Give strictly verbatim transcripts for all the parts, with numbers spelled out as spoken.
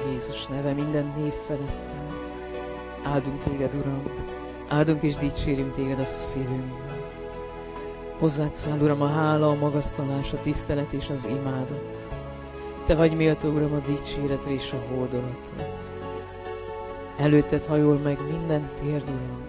Jézus neve minden név felettel. Áldunk téged, Uram, áldunk és dicsérünk téged a szívünkben. Hozzád száll, Uram, a hála, a magasztalás, a tisztelet és az imádat. Te vagy méltó, Uram, a dicséretre és a hódolatra. Előtted hajol meg minden térd, Uram.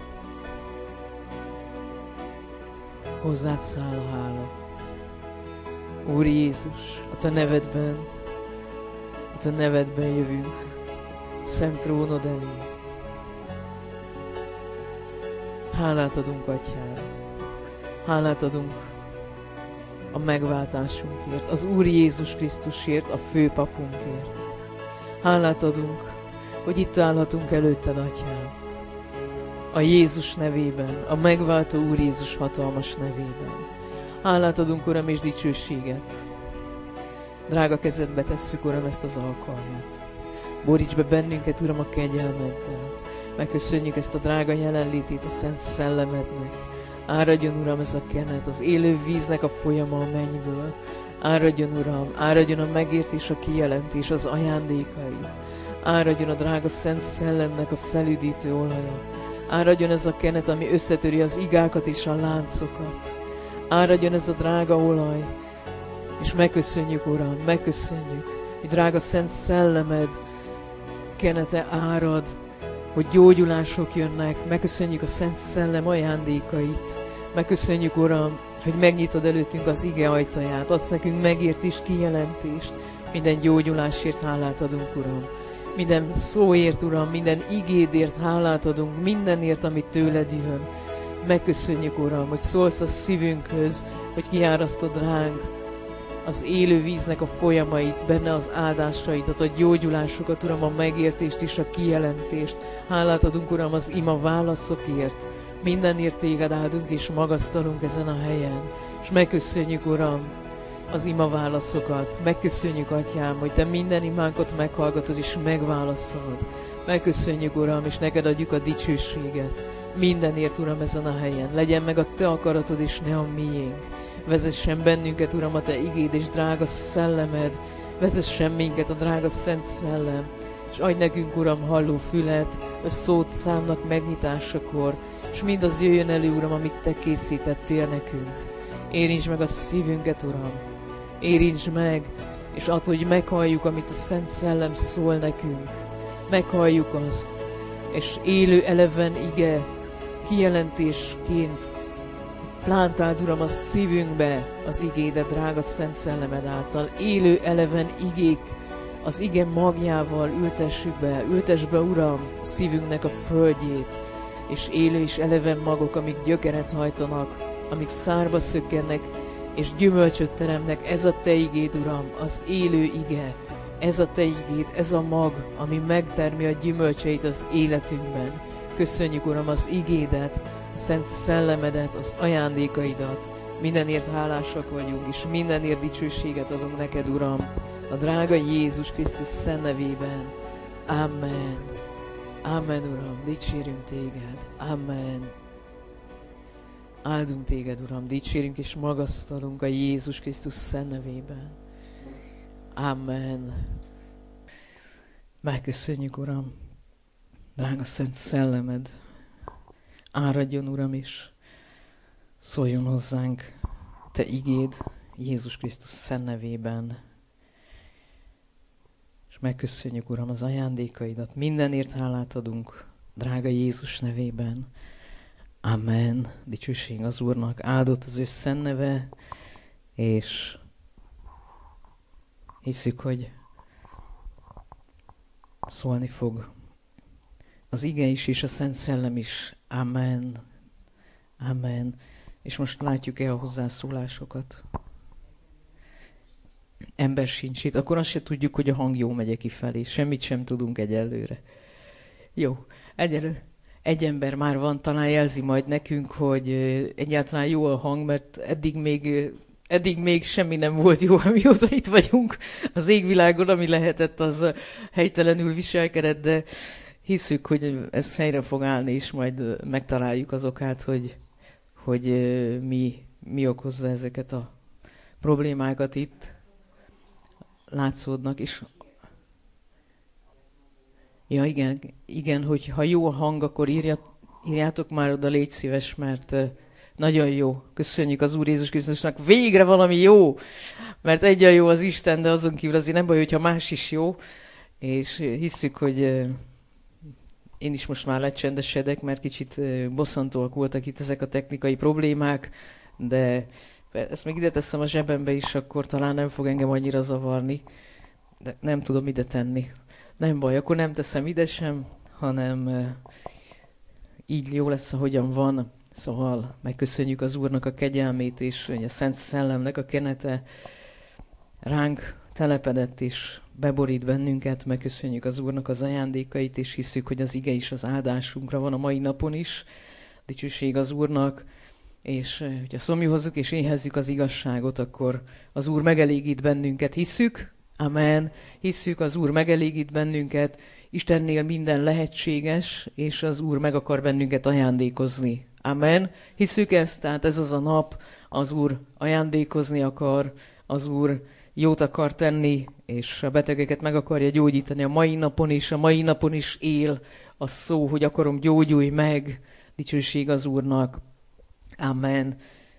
Hozzád száll a hála. Úr Jézus, a te nevedben, a te nevedben jövünk, szent trónod elé. Hálát adunk, Atyám, hálát adunk a megváltásunkért, az Úr Jézus Krisztusért, a főpapunkért. Hálát adunk, hogy itt állhatunk előtted, Atyám, a Jézus nevében, a megváltó Úr Jézus hatalmas nevében. Hálát adunk, Uram, és dicsőséget. Drága kezedbe tesszük, Uram, ezt az alkalmat. Boríts be bennünket, Uram, a kegyelmeddel. Megköszönjük ezt a drága jelenlétét a Szent Szellemednek. Áradjon, Uram, ez a kenet, az élő víznek a folyama a mennyből. Áradjon, Uram, áradjon a megértés, a kijelentés, az ajándékaid. Áradjon a drága Szent Szellemnek a felüdítő olaja. Áradjon ez a kenet, ami összetöri az igákat és a láncokat. Áradjon ez a drága olaj, és megköszönjük, Uram, megköszönjük, hogy drága Szent Szellemed kenete árad, hogy gyógyulások jönnek. Megköszönjük a Szent Szellem ajándékait. Megköszönjük, Uram, hogy megnyitod előttünk az ige ajtaját, adsz nekünk megértést, kijelentést. Minden gyógyulásért hálát adunk, Uram. Minden szóért, Uram, minden igédért hálát adunk, mindenért, amit tőled jön. Megköszönjük, Uram, hogy szólsz a szívünkhöz, hogy kiárasztod ránk az élő víznek a folyamait, benne az áldásaidat, a gyógyulásokat, Uram, a megértést és a kijelentést. Hálát adunk, Uram, az ima válaszokért. Mindenért téged áldunk és magasztalunk ezen a helyen. És megköszönjük, Uram, az ima válaszokat. Megköszönjük, Atyám, hogy te minden imánkat meghallgatod és megválaszolod. Megköszönjük, Uram, és neked adjuk a dicsőséget. Mindenért, Uram, ezen a helyen. Legyen meg a te akaratod és ne a miénk. Vezessen bennünket, Uram, a te igéd és drága szellemed. Vezessen minket a drága Szent Szellem. És adj nekünk, Uram, halló fület, a szót számnak megnyitásakor, és mindaz jöjjön elő, Uram, amit te készítettél nekünk. Érintsd meg a szívünket, Uram. Érintsd meg, és add, hogy meghalljuk, amit a Szent Szellem szól nekünk. Meghalljuk azt, és élő eleven ige kijelentésként plántáld, Uram, a szívünkbe az igédet, drága Szent Szellemed által. Élő eleven igék, az ige magjával ültessük be, ültess be, Uram, a szívünknek a földjét, és élő és eleven magok, amik gyökeret hajtanak, amik szárba szökkennek, és gyümölcsöt teremnek. Ez a te igéd, Uram, az élő ige, ez a te igéd, ez a mag, ami megtermi a gyümölcseit az életünkben. Köszönjük, Uram, az igédet, a Szent Szellemedet, az ajándékaidat. Mindenért hálásak vagyunk, és mindenért dicsőséget adunk neked, Uram, a drága Jézus Krisztus szent nevében. Amen. Amen, Uram, dicsérünk téged. Amen. Áldunk téged, Uram, dicsérünk és magasztalunk a Jézus Krisztus szent nevében. Amen. Megköszönjük, Uram, drága Szent Szellemed. Áradjon, Uram, és szóljon hozzánk te igéd Jézus Krisztus szent nevében. És megköszönjük, Uram, az ajándékaidat. Mindenért hálát adunk, drága Jézus nevében. Amen. Dicsőség az Úrnak. Áldott az ő szent neve, és hiszük, hogy szólni fog az ige is, és a Szent Szellem is. Amen. Amen. És most látjuk el a hozzászólásokat. Ember sincs itt. Akkor azt se tudjuk, hogy a hang jó megy kifelé. Semmit sem tudunk egyelőre. Jó. Egyelőre. Egy ember már van, talán jelzi majd nekünk, hogy egyáltalán jó a hang, mert eddig még, eddig még semmi nem volt jó, amióta itt vagyunk az égvilágon, ami lehetett, az helytelenül viselkedett, de hiszük, hogy ez helyre fog állni, és majd megtaláljuk az okát, hogy, hogy mi, mi okozza ezeket a problémákat itt. Látszódnak, és Ja, igen, igen, hogy ha jó a hang, akkor írja, írjátok már oda, légy szíves, mert uh, nagyon jó. Köszönjük az Úr Jézus Krisztusnak. Végre valami jó, mert egy a jó az Isten, de azon kívül azért nem baj, hogyha más is jó. És hisszük, hogy uh, én is most már lecsendesedek, mert kicsit uh, bosszantóak voltak itt ezek a technikai problémák, de ezt még ide teszem a zsebembe is, akkor talán nem fog engem annyira zavarni, de nem tudom ide tenni. Nem baj, akkor nem teszem ide sem, hanem uh, így jó lesz, ahogyan van. Szóval megköszönjük az Úrnak a kegyelmét, és hogy a Szent Szellemnek a kenete ránk telepedett, és beborít bennünket. Megköszönjük az Úrnak az ajándékait, és hiszük, hogy az ige is az áldásunkra van a mai napon is. Dicsőség az Úrnak, és uh, hogyha szomjúhozzuk és éhezzük az igazságot, akkor az Úr megelégít bennünket. Hisszük? Amen. Hisszük, az Úr megelégít bennünket, Istennél minden lehetséges, és az Úr meg akar bennünket ajándékozni. Amen. Hisszük ezt, tehát ez az a nap, az Úr ajándékozni akar, az Úr jót akar tenni, és a betegeket meg akarja gyógyítani a mai napon is, a mai napon is él a szó, hogy akarom, gyógyulj meg, dicsőség az Úrnak. Amen.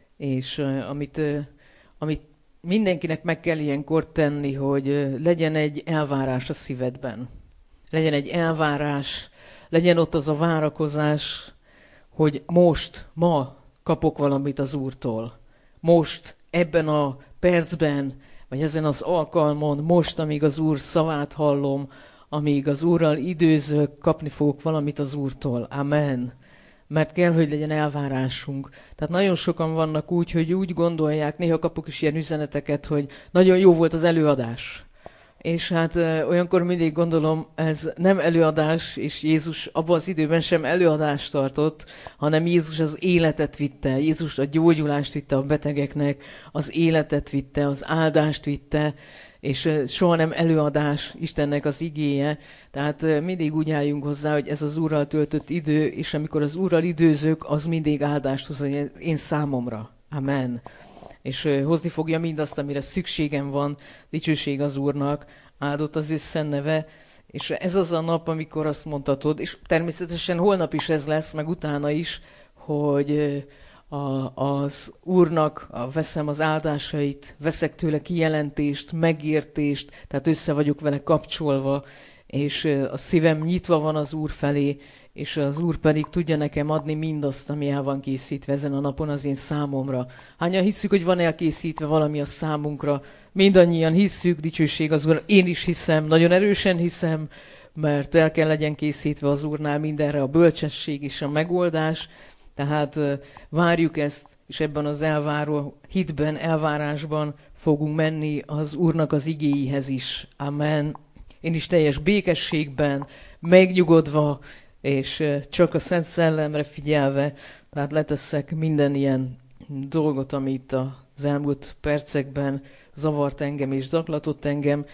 És uh, amit, uh, amit mindenkinek meg kell ilyenkor tenni, hogy legyen egy elvárás a szívedben. Legyen egy elvárás, legyen ott az a várakozás, hogy most, ma kapok valamit az Úrtól. Most, ebben a percben, vagy ezen az alkalmon, most, amíg az Úr szavát hallom, amíg az Úrral időzök, kapni fogok valamit az Úrtól. Amen. Mert kell, hogy legyen elvárásunk. Tehát nagyon sokan vannak úgy, hogy úgy gondolják, néha kapok is ilyen üzeneteket, hogy nagyon jó volt az előadás. És hát ö, olyankor mindig gondolom, ez nem előadás, és Jézus abban az időben sem előadást tartott, hanem Jézus az életet vitte, Jézus a gyógyulást vitte a betegeknek, az életet vitte, az áldást vitte, és ö, soha nem előadás Istennek az igéje. Tehát ö, mindig úgy álljunk hozzá, hogy ez az Úrral töltött idő, és amikor az Úrral időzök, az mindig áldást hoz én számomra. Amen. És ö, hozni fogja mindazt, amire szükségem van, dicsőség az Úrnak, áldott az ő szent neve, és ez az a nap, amikor azt mondhatod, és természetesen holnap is ez lesz, meg utána is, hogy ö, a, az Úrnak a, veszem az áldásait, veszek tőle kijelentést, megértést, tehát össze vagyok vele kapcsolva, és ö, a szívem nyitva van az Úr felé, és az Úr pedig tudja nekem adni mindazt, ami el van készítve ezen a napon az én számomra. Hányan hisszük, hogy van elkészítve valami a számunkra? Mindannyian hisszük, dicsőség az Úr. Én is hiszem, nagyon erősen hiszem, mert el kell legyen készítve az Úrnál mindenre a bölcsesség és a megoldás. Tehát várjuk ezt, és ebben az elváró hitben, elvárásban fogunk menni az Úrnak az igéihez is. Amen. Én is teljes békességben, megnyugodva, és csak a Szent Szellemre figyelve, tehát leteszek minden ilyen dolgot, ami itt az elmúlt percekben zavart engem és zaklatott engem.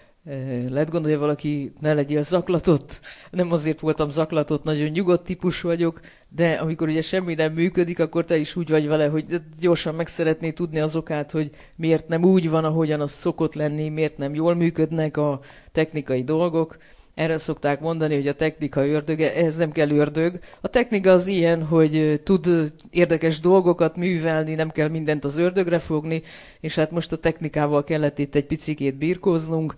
Lehet gondolja valaki, ne legyél zaklatott. Nem azért voltam zaklatott, nagyon nyugodt típus vagyok, de amikor ugye semmi nem működik, akkor te is úgy vagy vele, hogy gyorsan meg szeretnéd tudni az okát, hogy miért nem úgy van, ahogyan az szokott lenni, miért nem jól működnek a technikai dolgok. Erre szokták mondani, hogy a technika ördöge, ehhez nem kell ördög. A technika az ilyen, hogy tud érdekes dolgokat művelni, nem kell mindent az ördögre fogni, és hát most a technikával kellett itt egy picikét birkóznunk,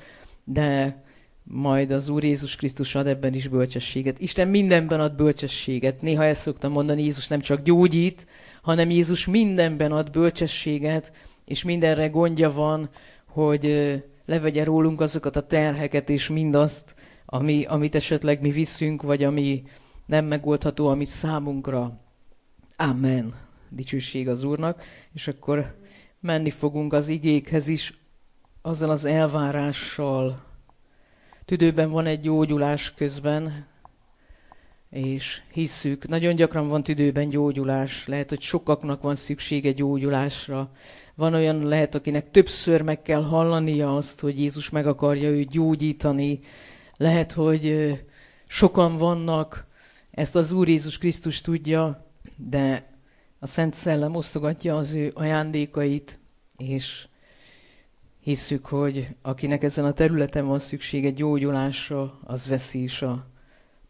de majd az Úr Jézus Krisztus ad ebben is bölcsességet. Isten mindenben ad bölcsességet. Néha ezt szoktam mondani, Jézus nem csak gyógyít, hanem Jézus mindenben ad bölcsességet, és mindenre gondja van, hogy levegye rólunk azokat a terheket és mindazt, ami, amit esetleg mi viszünk, vagy ami nem megoldható, ami számunkra. Amen. Dicsőség az Úrnak. És akkor menni fogunk az igékhez is, azzal az elvárással. Tüdőben van egy gyógyulás közben, és hisszük, nagyon gyakran van tüdőben gyógyulás, lehet, hogy sokaknak van szüksége gyógyulásra. Van olyan, lehet, akinek többször meg kell hallania azt, hogy Jézus meg akarja őt gyógyítani. Lehet, hogy sokan vannak, ezt az Úr Jézus Krisztus tudja, de a Szent Szellem osztogatja az ő ajándékait, és hisszük, hogy akinek ezen a területen van szüksége gyógyulásra, az veszi is a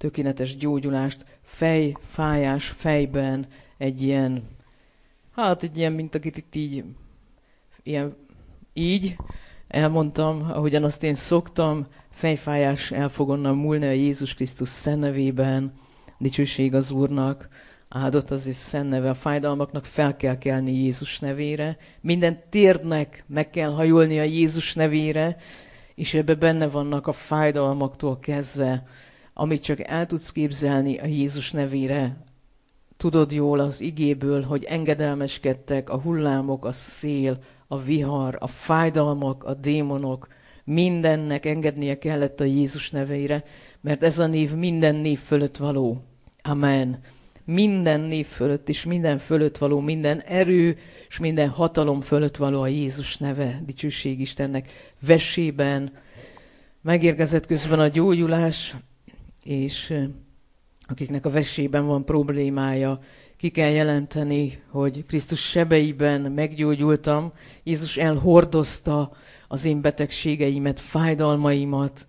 tökéletes gyógyulást, fejfájás fejben, egy ilyen, hát egy ilyen, mint akit itt így, ilyen, így elmondtam, ahogyan azt én szoktam, fejfájás el fog onnan múlni a Jézus Krisztus szent nevében, dicsőség az Úrnak, áldott az ő szent neve, a fájdalmaknak fel kell kelni Jézus nevére, minden térdnek meg kell hajolni a Jézus nevére, és ebbe benne vannak a fájdalmaktól kezdve, amit csak el tudsz képzelni a Jézus nevére. Tudod jól az igéből, hogy engedelmeskedtek a hullámok, a szél, a vihar, a fájdalmak, a démonok, mindennek engednie kellett a Jézus neveire, mert ez a név minden név fölött való. Amen. Minden név fölött és minden fölött való, minden erő és minden hatalom fölött való a Jézus neve, dicsőség Istennek. Vessében megérkezett közben a gyógyulás, és akiknek a vessében van problémája, ki kell jelenteni, hogy Krisztus sebeiben meggyógyultam, Jézus elhordozta az én betegségeimet, fájdalmaimat,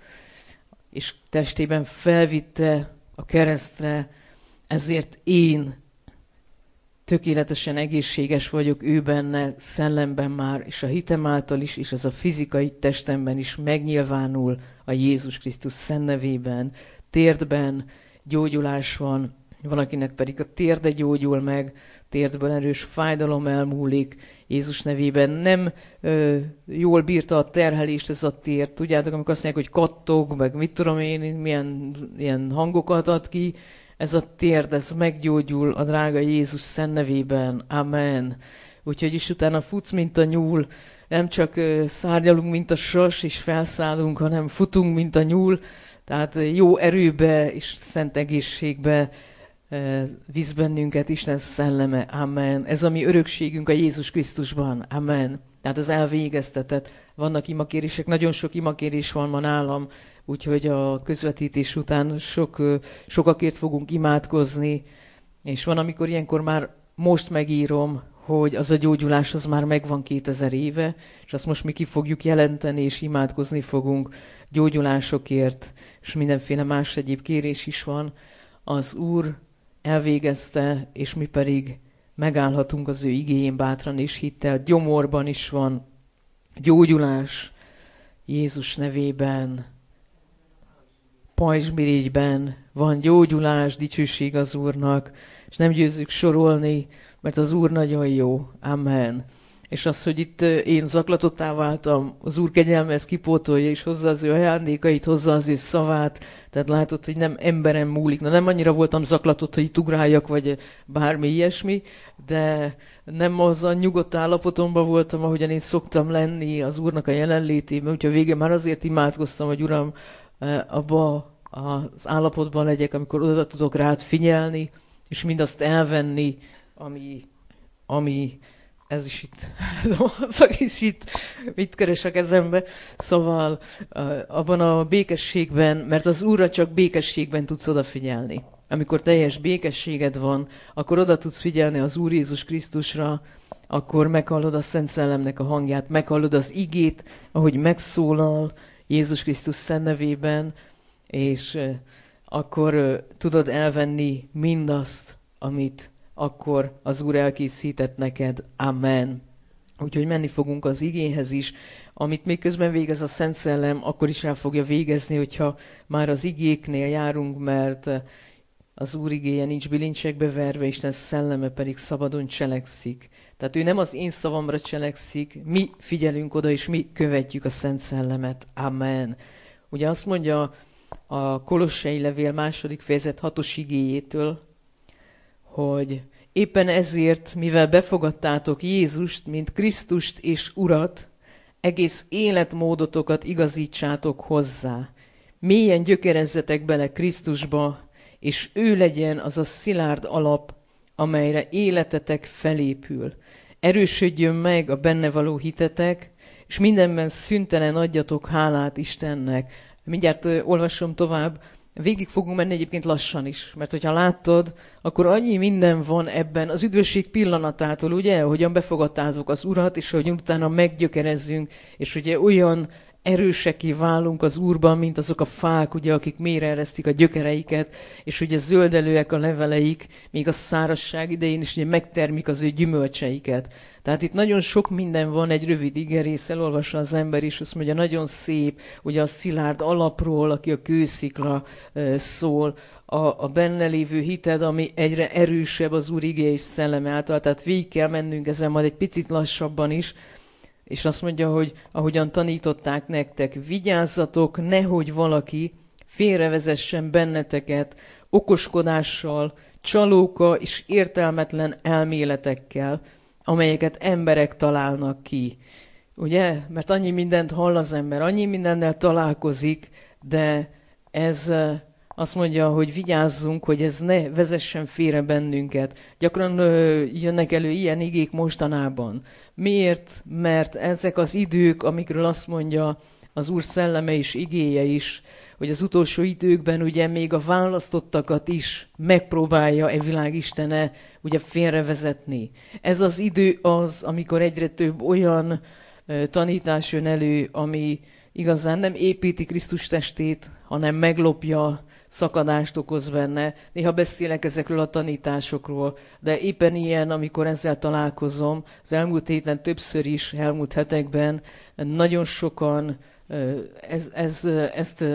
és testében felvitte a keresztre, ezért én tökéletesen egészséges vagyok ő benne, szellemben már, és a hitem által is, és ez a fizikai testemben is megnyilvánul a Jézus Krisztus szent nevében. Térdben gyógyulás van, valakinek pedig a térde gyógyul meg, térdből erős fájdalom elmúlik, Jézus nevében nem ö, jól bírta a terhelést ez a térd. Tudjátok, amikor azt mondják, hogy kattog, meg mit tudom én, milyen ilyen hangokat ad ki, ez a térd, ez meggyógyul a drága Jézus szent nevében. Amen. Úgyhogy is utána futsz, mint a nyúl, nem csak ö, szárnyalunk, mint a sas, és felszállunk, hanem futunk, mint a nyúl, tehát jó erőbe és szent egészségbe visz bennünket Isten szelleme. Amen. Ez a mi örökségünk a Jézus Krisztusban. Amen. Tehát az elvégeztetett. Vannak imakérések, nagyon sok imakérés van ma nálam, úgyhogy a közvetítés után sok, sokakért fogunk imádkozni, és van, amikor ilyenkor már most megírom, hogy az a gyógyulás az már megvan kétezer éve, és azt most mi ki fogjuk jelenteni, és imádkozni fogunk gyógyulásokért, és mindenféle más egyéb kérés is van. Az Úr elvégezte, és mi pedig megállhatunk az ő igéjén bátran és hittel. Gyomorban is van gyógyulás Jézus nevében. Pajzsmirigyben van gyógyulás, dicsőség az Úrnak, és nem győzzük sorolni, mert az Úr nagyon jó. Amen. És az, hogy itt én zaklatottá váltam, az Úr kegyelme ezt kipótolja, és hozza az ő ajándékait, hozza az ő szavát, tehát látod, hogy nem emberen múlik. Na nem annyira voltam zaklatott, hogy itt ugráljak, vagy bármi ilyesmi, de nem az a nyugodt állapotomban voltam, ahogyan én szoktam lenni az Úrnak a jelenlétében, úgyhogy a végén már azért imádkoztam, hogy Uram, abba az állapotban legyek, amikor oda tudok rád figyelni, és mindazt elvenni, ami, ami ez is itt, az is itt, mit keres a kezembe. Szóval abban a békességben, mert az Úrra csak békességben tudsz odafigyelni. Amikor teljes békességed van, akkor oda tudsz figyelni az Úr Jézus Krisztusra, akkor meghallod a Szent Szellemnek a hangját, meghallod az igét, ahogy megszólal Jézus Krisztus szent nevében, és akkor tudod elvenni mindazt, amit akkor az Úr elkészített neked. Amen. Úgyhogy menni fogunk az igéhez is, amit még közben végez a Szent Szellem, akkor is el fogja végezni, hogyha már az igéknél járunk, mert az Úr igéje nincs bilincsekbe verve, Isten szelleme pedig szabadon cselekszik. Tehát ő nem az én szavamra cselekszik, mi figyelünk oda, és mi követjük a Szent Szellemet. Amen. Ugye azt mondja a Kolossai levél második fejezet hatos igéjétől, hogy éppen ezért, mivel befogadtátok Jézust, mint Krisztust és Urat, egész életmódotokat igazítsátok hozzá. Mélyen gyökerezzetek bele Krisztusba, és ő legyen az a szilárd alap, amelyre életetek felépül. Erősödjön meg a benne való hitetek, és mindenben szüntelen adjatok hálát Istennek. Mindjárt ö, olvasom tovább. Végig fogunk menni egyébként lassan is, mert hogyha láttad, akkor annyi minden van ebben az üdvösség pillanatától, ugye, hogyan befogadtátok az Urat, és hogy utána meggyökerezzünk, és ugye olyan erőseké válunk az Úrban, mint azok a fák, ugye, akik mélyre eresztik a gyökereiket, és ugye zöldelőek a leveleik, még a szárazság idején is ugye megtermik az ő gyümölcseiket. Tehát itt nagyon sok minden van, egy rövid igerész, elolvassa az ember is, azt mondja, nagyon szép, ugye a szilárd alapról, aki a kőszikla e, szól, a, a benne lévő hited, ami egyre erősebb az Úr igéje és szelleme által, tehát végig kell mennünk ezen majd egy picit lassabban is, és azt mondja, hogy ahogyan tanították nektek, vigyázzatok, nehogy valaki félrevezessen benneteket okoskodással, csalóka és értelmetlen elméletekkel, amelyeket emberek találnak ki. Ugye? Mert annyi mindent hall az ember, annyi mindennel találkozik, de ez azt mondja, hogy vigyázzunk, hogy ez ne vezessen félre bennünket. Gyakran ö, jönnek elő ilyen igék mostanában. Miért? Mert ezek az idők, amikről azt mondja az Úr szelleme és igéje is, hogy az utolsó időkben ugye még a választottakat is megpróbálja e világ istene ugye félrevezetni. Ez az idő az, amikor egyre több olyan ö, tanítás jön elő, ami igazán nem építi Krisztus testét, hanem meglopja, szakadást okoz benne. Néha beszélek ezekről a tanításokról, de éppen ilyen, amikor ezzel találkozom, az elmúlt héten többször is, elmúlt hetekben nagyon sokan ez, ez, ezt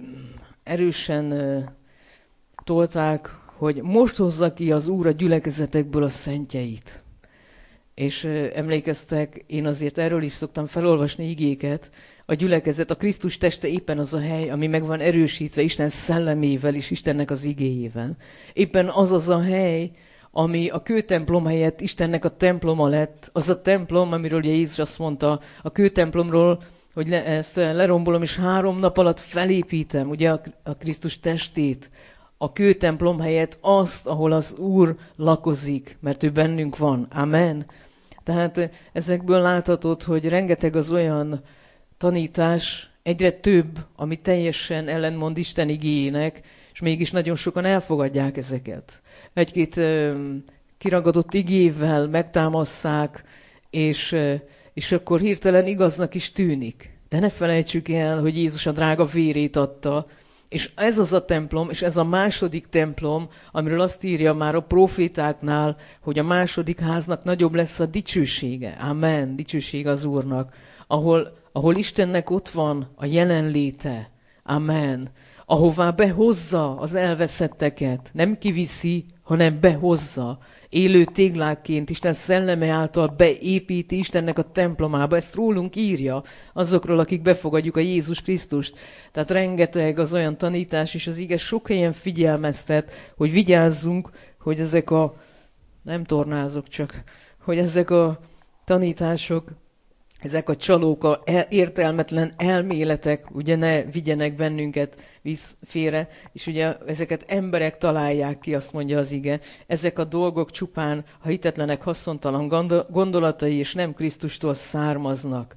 erősen tolták, hogy most hozza ki az Úr a gyülekezetekből a szentjeit. És emlékeztek, én azért erről is szoktam felolvasni igéket, a gyülekezet, a Krisztus teste éppen az a hely, ami meg van erősítve Isten szellemével és Istennek az igéjével. Éppen az az a hely, ami a kőtemplom helyett Istennek a temploma lett. Az a templom, amiről ugye Jézus azt mondta, a kőtemplomról, hogy le, ezt lerombolom, és három nap alatt felépítem, ugye a, a Krisztus testét. A kőtemplom helyett azt, ahol az Úr lakozik, mert ő bennünk van. Amen. Tehát ezekből láthatod, hogy rengeteg az olyan tanítás, egyre több, ami teljesen ellentmond Isten igéjének, és mégis nagyon sokan elfogadják ezeket. Egy-két ö, kiragadott igével megtámasszák, és, ö, és akkor hirtelen igaznak is tűnik. De ne felejtsük el, hogy Jézus a drága vérét adta, és ez az a templom, és ez a második templom, amiről azt írja már a profétáknál, hogy a második háznak nagyobb lesz a dicsősége. Amen, dicsőség az Úrnak, ahol ahol Istennek ott van a jelenléte. Amen. Ahová behozza az elveszetteket. Nem kiviszi, hanem behozza. Élő téglákként Isten szelleme által beépíti Istennek a templomába. Ezt rólunk írja, azokról, akik befogadjuk a Jézus Krisztust. Tehát rengeteg az olyan tanítás, és az ige sok helyen figyelmeztet, hogy vigyázzunk, hogy ezek a, nem tornázok csak, hogy ezek a tanítások, ezek a csalók, a értelmetlen elméletek, ugye ne vigyenek bennünket visz félre, és ugye ezeket emberek találják ki, azt mondja az ige. Ezek a dolgok csupán a hitetlenek haszontalan gondolatai, és nem Krisztustól származnak.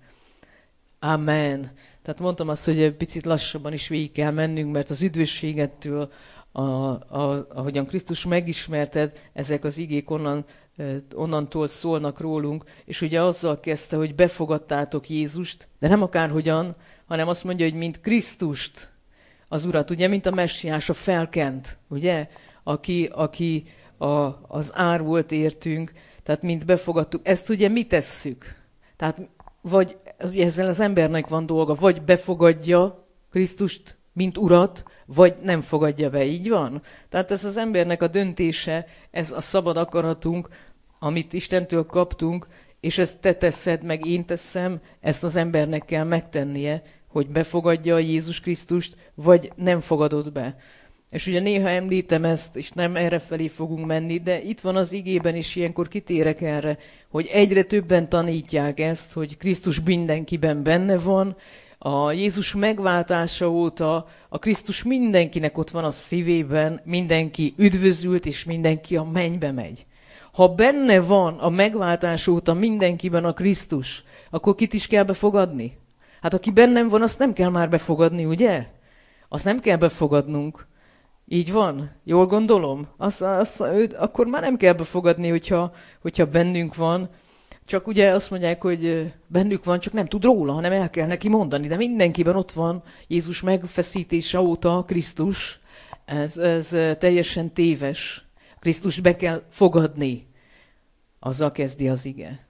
Amen. Tehát mondtam azt, hogy egy picit lassabban is végig kell mennünk, mert az üdvösségettől, a, a, ahogyan Krisztus megismerted, ezek az igék onnan onnantól szólnak rólunk, és ugye azzal kezdte, hogy befogadtátok Jézust, de nem akárhogyan, hanem azt mondja, hogy mint Krisztust, az Urat, ugye, mint a messiás, a felkent, ugye, aki, aki a, az ár volt értünk, tehát mint befogadtuk. Ezt ugye mi tesszük? Tehát vagy ugye ezzel az embernek van dolga, vagy befogadja Krisztust, mint Urat, vagy nem fogadja be, így van? Tehát ez az embernek a döntése, ez a szabad akaratunk, amit Istentől kaptunk, és ezt te teszed, meg én teszem, ezt az embernek kell megtennie, hogy befogadja a Jézus Krisztust, vagy nem fogadod be. És ugye néha említem ezt, és nem errefelé fogunk menni, de itt van az igében, és ilyenkor kitérek erre, hogy egyre többen tanítják ezt, hogy Krisztus mindenkiben benne van. A Jézus megváltása óta a Krisztus mindenkinek ott van a szívében, mindenki üdvözült, és mindenki a mennybe megy. Ha benne van a megváltás óta mindenkiben a Krisztus, akkor kit is kell befogadni? Hát aki bennem van, azt nem kell már befogadni, ugye? Azt nem kell befogadnunk. Így van? Jól gondolom? Azt, azt, őt, akkor már nem kell befogadni, hogyha, hogyha bennünk van. Csak ugye azt mondják, hogy bennük van, csak nem tud róla, hanem el kell neki mondani. De mindenkiben ott van Jézus megfeszítése óta Krisztus. Ez, ez teljesen téves. Krisztust be kell fogadni. Azzal kezdi az ige.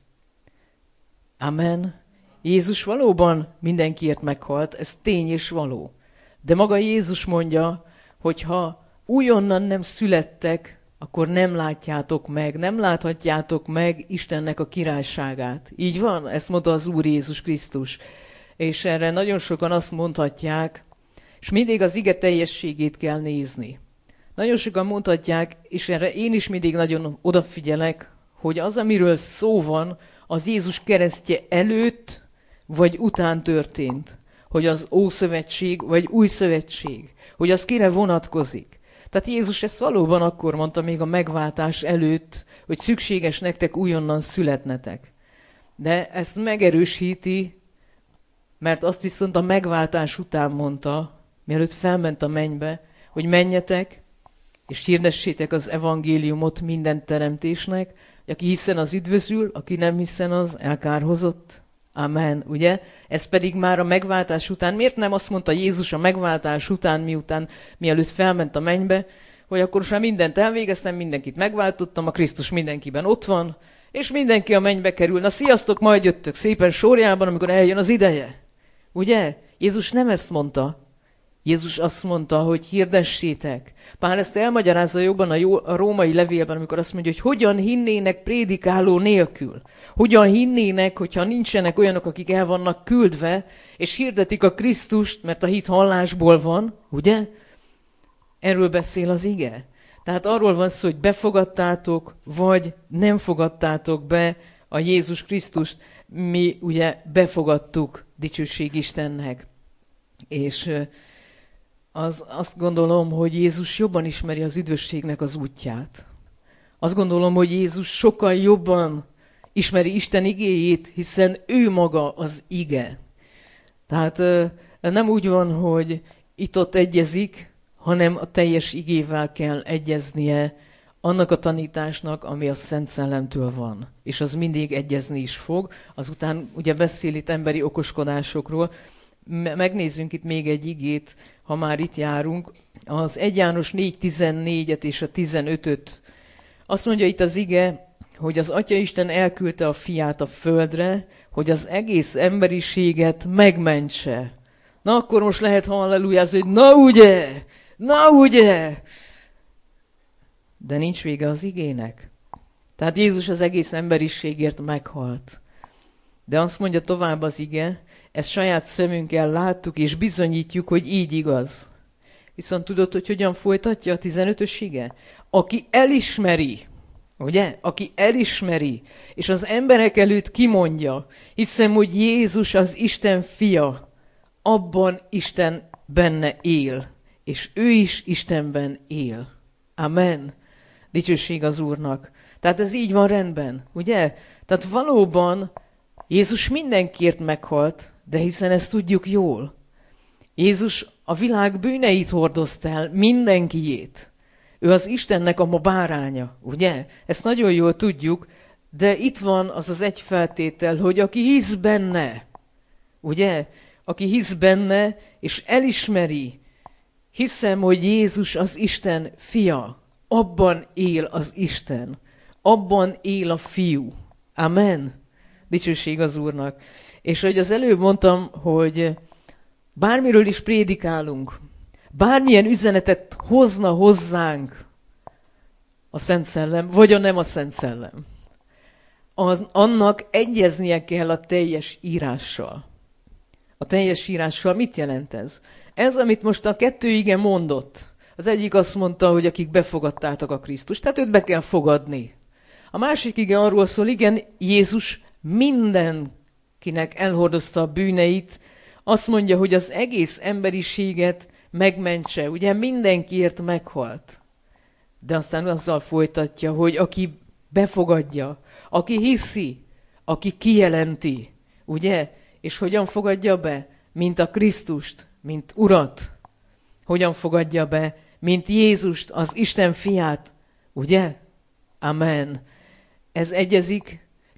Amen. Jézus valóban mindenkiért meghalt, ez tény és való. De maga Jézus mondja, hogy ha újonnan nem születtek, akkor nem látjátok meg, nem láthatjátok meg Istennek a királyságát. Így van? Ezt mondta az Úr Jézus Krisztus. És erre nagyon sokan azt mondhatják, és mindig az ige teljességét kell nézni. Nagyon sokan mondhatják, és erre én is mindig nagyon odafigyelek, hogy az, amiről szó van, az Jézus keresztje előtt vagy után történt. Hogy az Ószövetség vagy Új Szövetség. Hogy az kire vonatkozik. Tehát Jézus ezt valóban akkor mondta még a megváltás előtt, hogy szükséges nektek újonnan születnetek. De ezt megerősíti, mert azt viszont a megváltás után mondta, mielőtt felment a mennybe, hogy menjetek, és hirdessétek az evangéliumot minden teremtésnek, hogy aki hiszen az üdvözül, aki nem hiszen az elkárhozott. Amen, ugye? Ez pedig már a megváltás után, miért nem azt mondta Jézus a megváltás után, miután, mielőtt felment a mennybe, hogy akkor most már mindent elvégeztem, mindenkit megváltottam, a Krisztus mindenkiben ott van, és mindenki a mennybe kerül. Na sziasztok, majd jöttök szépen sorjában, amikor eljön az ideje. Ugye? Jézus nem ezt mondta. Jézus azt mondta, hogy hirdessétek. Pál ezt elmagyarázza jobban a, jó, a római levélben, amikor azt mondja, hogy hogyan hinnének prédikáló nélkül. Hogyan hinnének, hogyha nincsenek olyanok, akik el vannak küldve, és hirdetik a Krisztust, mert a hit hallásból van, ugye? Erről beszél az ige. Tehát arról van szó, hogy befogadtátok, vagy nem fogadtátok be a Jézus Krisztust. Mi ugye befogadtuk, dicsőség Istennek. És az, azt gondolom, hogy Jézus jobban ismeri az üdvösségnek az útját. Azt gondolom, hogy Jézus sokkal jobban ismeri Isten igéjét, hiszen ő maga az ige. Tehát nem úgy van, hogy itt-ott egyezik, hanem a teljes igével kell egyeznie annak a tanításnak, ami a Szent Szellemtől van. És az mindig egyezni is fog. Azután ugye beszél itt emberi okoskodásokról. Megnézzünk itt még egy igét, ha már itt járunk. Az Egy János négy tizennégyet és a tizenötöt. Azt mondja itt az ige, hogy az Atya Isten elküldte a fiát a földre, hogy az egész emberiséget megmentse. Na akkor most lehet hallelujázni, hogy na ugye, na ugye. De nincs vége az igének. Tehát Jézus az egész emberiségért meghalt. De azt mondja tovább az ige, ezt saját szemünkkel láttuk és bizonyítjuk, hogy így igaz. Viszont tudod, hogy hogyan folytatja a tizenötös ige? Aki elismeri, ugye? Aki elismeri, és az emberek előtt kimondja, hiszem, hogy Jézus az Isten fia, abban Isten benne él, és ő is Istenben él. Amen. Dicsőség az Úrnak. Tehát ez így van rendben, ugye? Tehát valóban Jézus mindenkiért meghalt, de hiszen ezt tudjuk jól. Jézus a világ bűneit hordozta el, mindenkiét. Ő az Istennek a ma báránya, ugye? Ezt nagyon jól tudjuk, de itt van az az egy feltétel, hogy aki hisz benne, ugye? Aki hisz benne, és elismeri, hiszem, hogy Jézus az Isten fia, abban él az Isten, abban él a fiú. Amen. Dicsőség az Úrnak. És hogy az előbb mondtam, hogy bármiről is prédikálunk, bármilyen üzenetet hozna hozzánk a Szent Szellem, vagy a nem a Szent Szellem, az, annak egyeznie kell a teljes írással. A teljes írással mit jelent ez? Ez, amit most a kettő ige mondott. Az egyik azt mondta, hogy akik befogadtátok a Krisztust, tehát őt be kell fogadni. A másik ige arról szól, igen, Jézus mindenkinek elhordozta a bűneit, azt mondja, hogy az egész emberiséget megmentse, ugye mindenkiért meghalt. De aztán azzal folytatja, hogy aki befogadja, aki hiszi, aki kijelenti, ugye? És hogyan fogadja be? Mint a Krisztust, mint Urat. Hogyan fogadja be? Mint Jézust, az Isten fiát, ugye? Amen. Ez egyezik,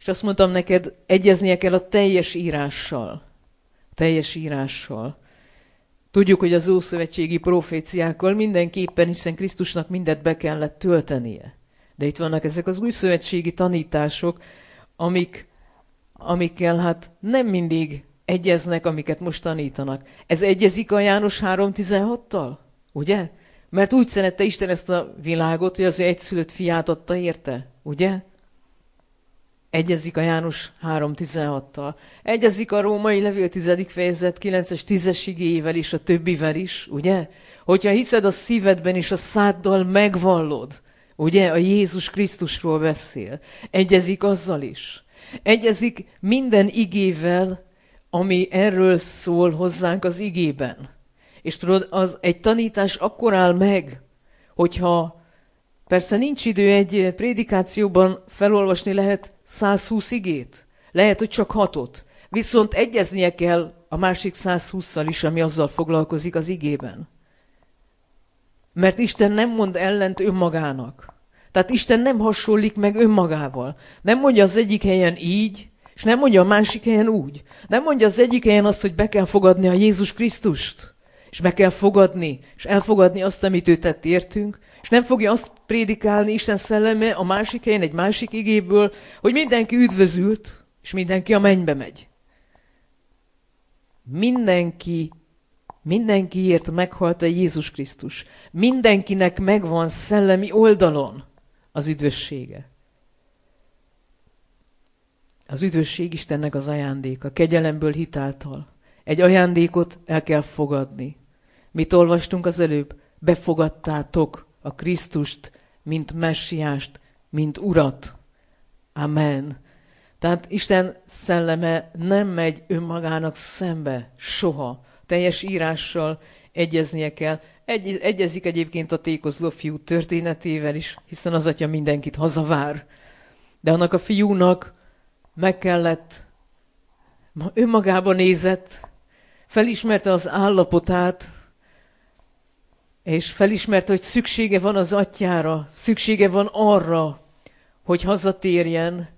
És azt mondtam neked, egyeznie kell a teljes írással. Teljes írással. Tudjuk, hogy az ószövetségi proféciákkal mindenképpen, hiszen Krisztusnak mindent be kellett töltenie. De itt vannak ezek az újszövetségi tanítások, amik, amikkel hát nem mindig egyeznek, amiket most tanítanak. Ez egyezik a János három tizenhattal? Ugye? Mert úgy szerette Isten ezt a világot, hogy az ő egyszülött fiát adta érte. Ugye? Egyezik a János három tizenhattal. Egyezik a római levél tizedik fejezet kilences tízes igéjével is, a többivel is, ugye? Hogyha hiszed a szívedben és a száddal megvallod, ugye? A Jézus Krisztusról beszél. Egyezik azzal is. Egyezik minden igével, ami erről szól hozzánk az igében. És tudod, az egy tanítás akkor áll meg, hogyha persze nincs idő egy prédikációban felolvasni, lehet száz húsz igét, lehet, hogy csak hatot, viszont egyeznie kell a másik száz hússzal is, ami azzal foglalkozik az igében. Mert Isten nem mond ellent önmagának. Tehát Isten nem hasonlik meg önmagával. Nem mondja az egyik helyen így, és nem mondja a másik helyen úgy. Nem mondja az egyik helyen azt, hogy be kell fogadni a Jézus Krisztust, és be kell fogadni, és elfogadni azt, amit ő tett értünk, és nem fogja azt prédikálni Isten szelleme a másik helyen, egy másik igéből, hogy mindenki üdvözült, és mindenki a mennybe megy. Mindenki, mindenkiért meghalt a Jézus Krisztus. Mindenkinek megvan szellemi oldalon az üdvössége. Az üdvösség Istennek az ajándéka, kegyelemből hitáltal. Egy ajándékot el kell fogadni. Mit olvastunk az előbb? Befogadtátok a Krisztust, mint messiást, mint urat. Amen. Tehát Isten szelleme nem megy önmagának szembe, soha. Teljes írással egyeznie kell. Egy, egyezik egyébként a tékozló fiú történetével is, hiszen az atya mindenkit hazavár. De annak a fiúnak meg kellett, önmagában nézett, felismerte az állapotát, és felismerte, hogy szüksége van az atyára, szüksége van arra, hogy hazatérjen,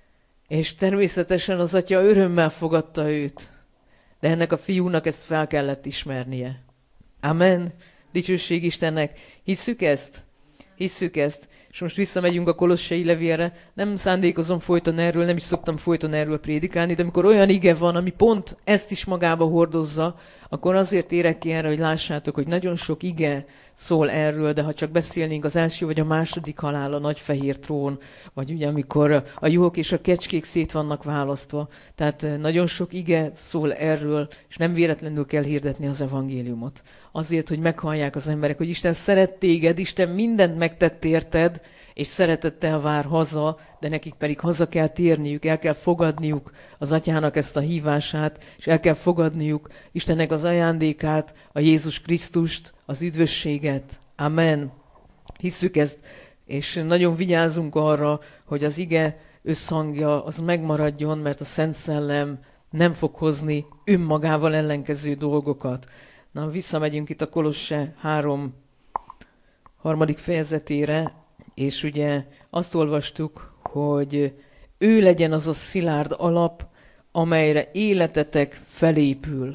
és természetesen az atya örömmel fogadta őt. De ennek a fiúnak ezt fel kellett ismernie. Amen. Dicsőség Istennek. Hisszük ezt? Hisszük ezt. És most visszamegyünk a Kolossai levélre. Nem szándékozom folyton erről, nem is szoktam folyton erről prédikálni, de amikor olyan ige van, ami pont ezt is magába hordozza, akkor azért érek ki erre, hogy lássátok, hogy nagyon sok ige szól erről, de ha csak beszélnénk az első vagy a második halál, a nagy fehér trón, vagy ugye amikor a juhok és a kecskék szét vannak választva. Tehát nagyon sok ige szól erről, és nem véletlenül kell hirdetni az evangéliumot. Azért, hogy meghallják az emberek, hogy Isten szeret téged, Isten mindent megtett érted, és szeretettel vár haza, de nekik pedig haza kell térniük, el kell fogadniuk az atyának ezt a hívását, és el kell fogadniuk Istennek az ajándékát, a Jézus Krisztust, az üdvösséget. Amen. Hisszük ezt, és nagyon vigyázunk arra, hogy az ige összhangja az megmaradjon, mert a Szent Szellem nem fog hozni önmagával ellenkező dolgokat. Na, visszamegyünk itt a Kolosse három harmadik fejezetére, és ugye azt olvastuk, hogy ő legyen az a szilárd alap, amelyre életetek felépül.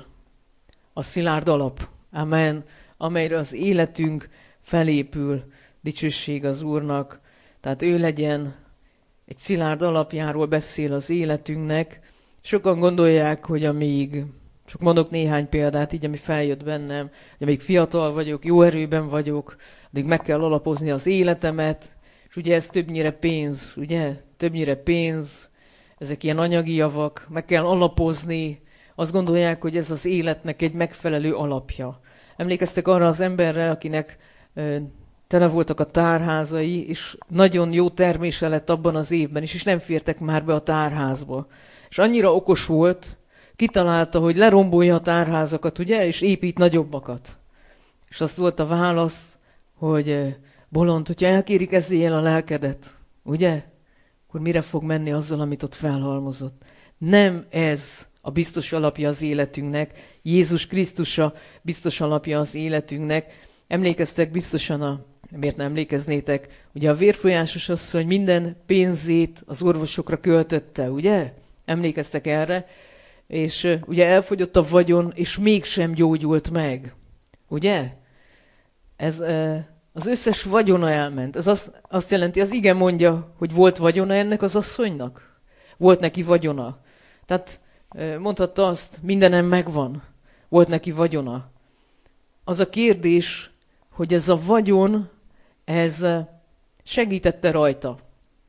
A szilárd alap. Amen. Amelyre az életünk felépül. Dicsőség az Úrnak. Tehát ő legyen, egy szilárd alapjáról beszél az életünknek. Sokan gondolják, hogy amíg, csak mondok néhány példát, így ami feljött bennem, hogy amíg fiatal vagyok, jó erőben vagyok, addig meg kell alapozni az életemet, és ugye ez többnyire pénz, ugye? Többnyire pénz, ezek ilyen anyagi javak, meg kell alapozni, azt gondolják, hogy ez az életnek egy megfelelő alapja. Emlékeztek arra az emberre, akinek ö, tele voltak a tárházai, és nagyon jó termése lett abban az évben is, és nem fértek már be a tárházba. És annyira okos volt, kitalálta, hogy lerombolja a tárházakat, ugye, és épít nagyobbakat. És azt volt a válasz, hogy bolond, hogyha elkérik ezzel a lelkedet, ugye, akkor mire fog menni azzal, amit ott felhalmozott? Nem ez a biztos alapja az életünknek, Jézus Krisztus a biztos alapja az életünknek. Emlékeztek biztosan a miért nem emlékeznétek, ugye a vérfolyásos asszony minden pénzét az orvosokra költötte, ugye? Emlékeztek erre? És uh, ugye elfogyott a vagyon, és mégsem gyógyult meg, ugye? Ez uh, az összes vagyona elment. Ez azt, azt jelenti, az ige mondja, hogy volt vagyona ennek az asszonynak? Volt neki vagyona. Tehát uh, mondhatta azt, mindenem megvan. Volt neki vagyona. Az a kérdés, hogy ez a vagyon, ez segítette rajta.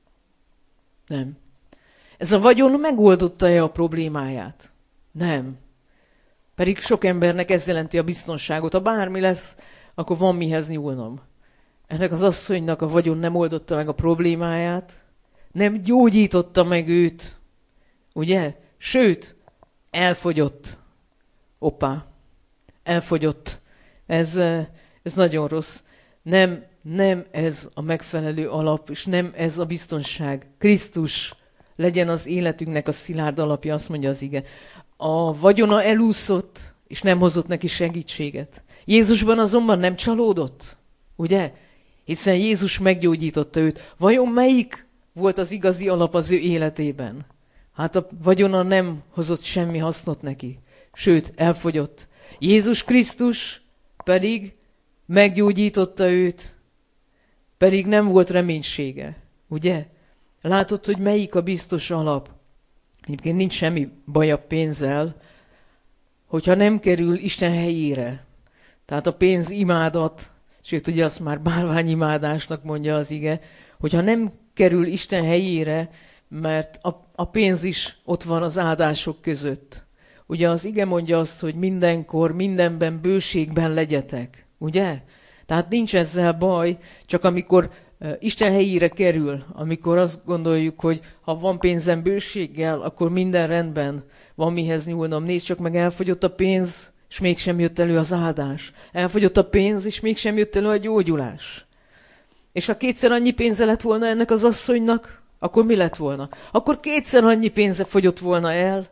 Nem. Ez a vagyon megoldotta-e a problémáját? Nem. Pedig sok embernek ez jelenti a biztonságot. Ha bármi lesz, akkor van mihez nyúlnom. Ennek az asszonynak a vagyon nem oldotta meg a problémáját, nem gyógyította meg őt, ugye? Sőt, elfogyott. Hoppá, elfogyott. Ez, ez nagyon rossz. Nem, nem ez a megfelelő alap, és nem ez a biztonság. Krisztus legyen az életünknek a szilárd alapja, azt mondja az ige. A vagyona elúszott, és nem hozott neki segítséget. Jézusban azonban nem csalódott, ugye? Hiszen Jézus meggyógyította őt. Vajon melyik volt az igazi alap az ő életében? Hát a vagyona nem hozott semmi hasznot neki. Sőt, elfogyott. Jézus Krisztus pedig meggyógyította őt, pedig nem volt reménysége, ugye? Látod, hogy melyik a biztos alap? Egyébként nincs semmi baj a pénzzel, hogyha nem kerül Isten helyére. Tehát a pénz imádat, sőt ugye azt már bálványimádásnak mondja az ige, hogyha nem kerül Isten helyére, mert a, a pénz is ott van az áldások között. Ugye az ige mondja azt, hogy mindenkor, mindenben, bőségben legyetek. Ugye? Tehát nincs ezzel baj, csak amikor uh, Isten helyére kerül, amikor azt gondoljuk, hogy ha van pénzem bőséggel, akkor minden rendben, van mihez nyúlnom. Nézd csak meg, elfogyott a pénz, és mégsem jött elő az áldás. Elfogyott a pénz, és mégsem jött elő a gyógyulás. És ha kétszer annyi pénze lett volna ennek az asszonynak, akkor mi lett volna? Akkor kétszer annyi pénze fogyott volna el,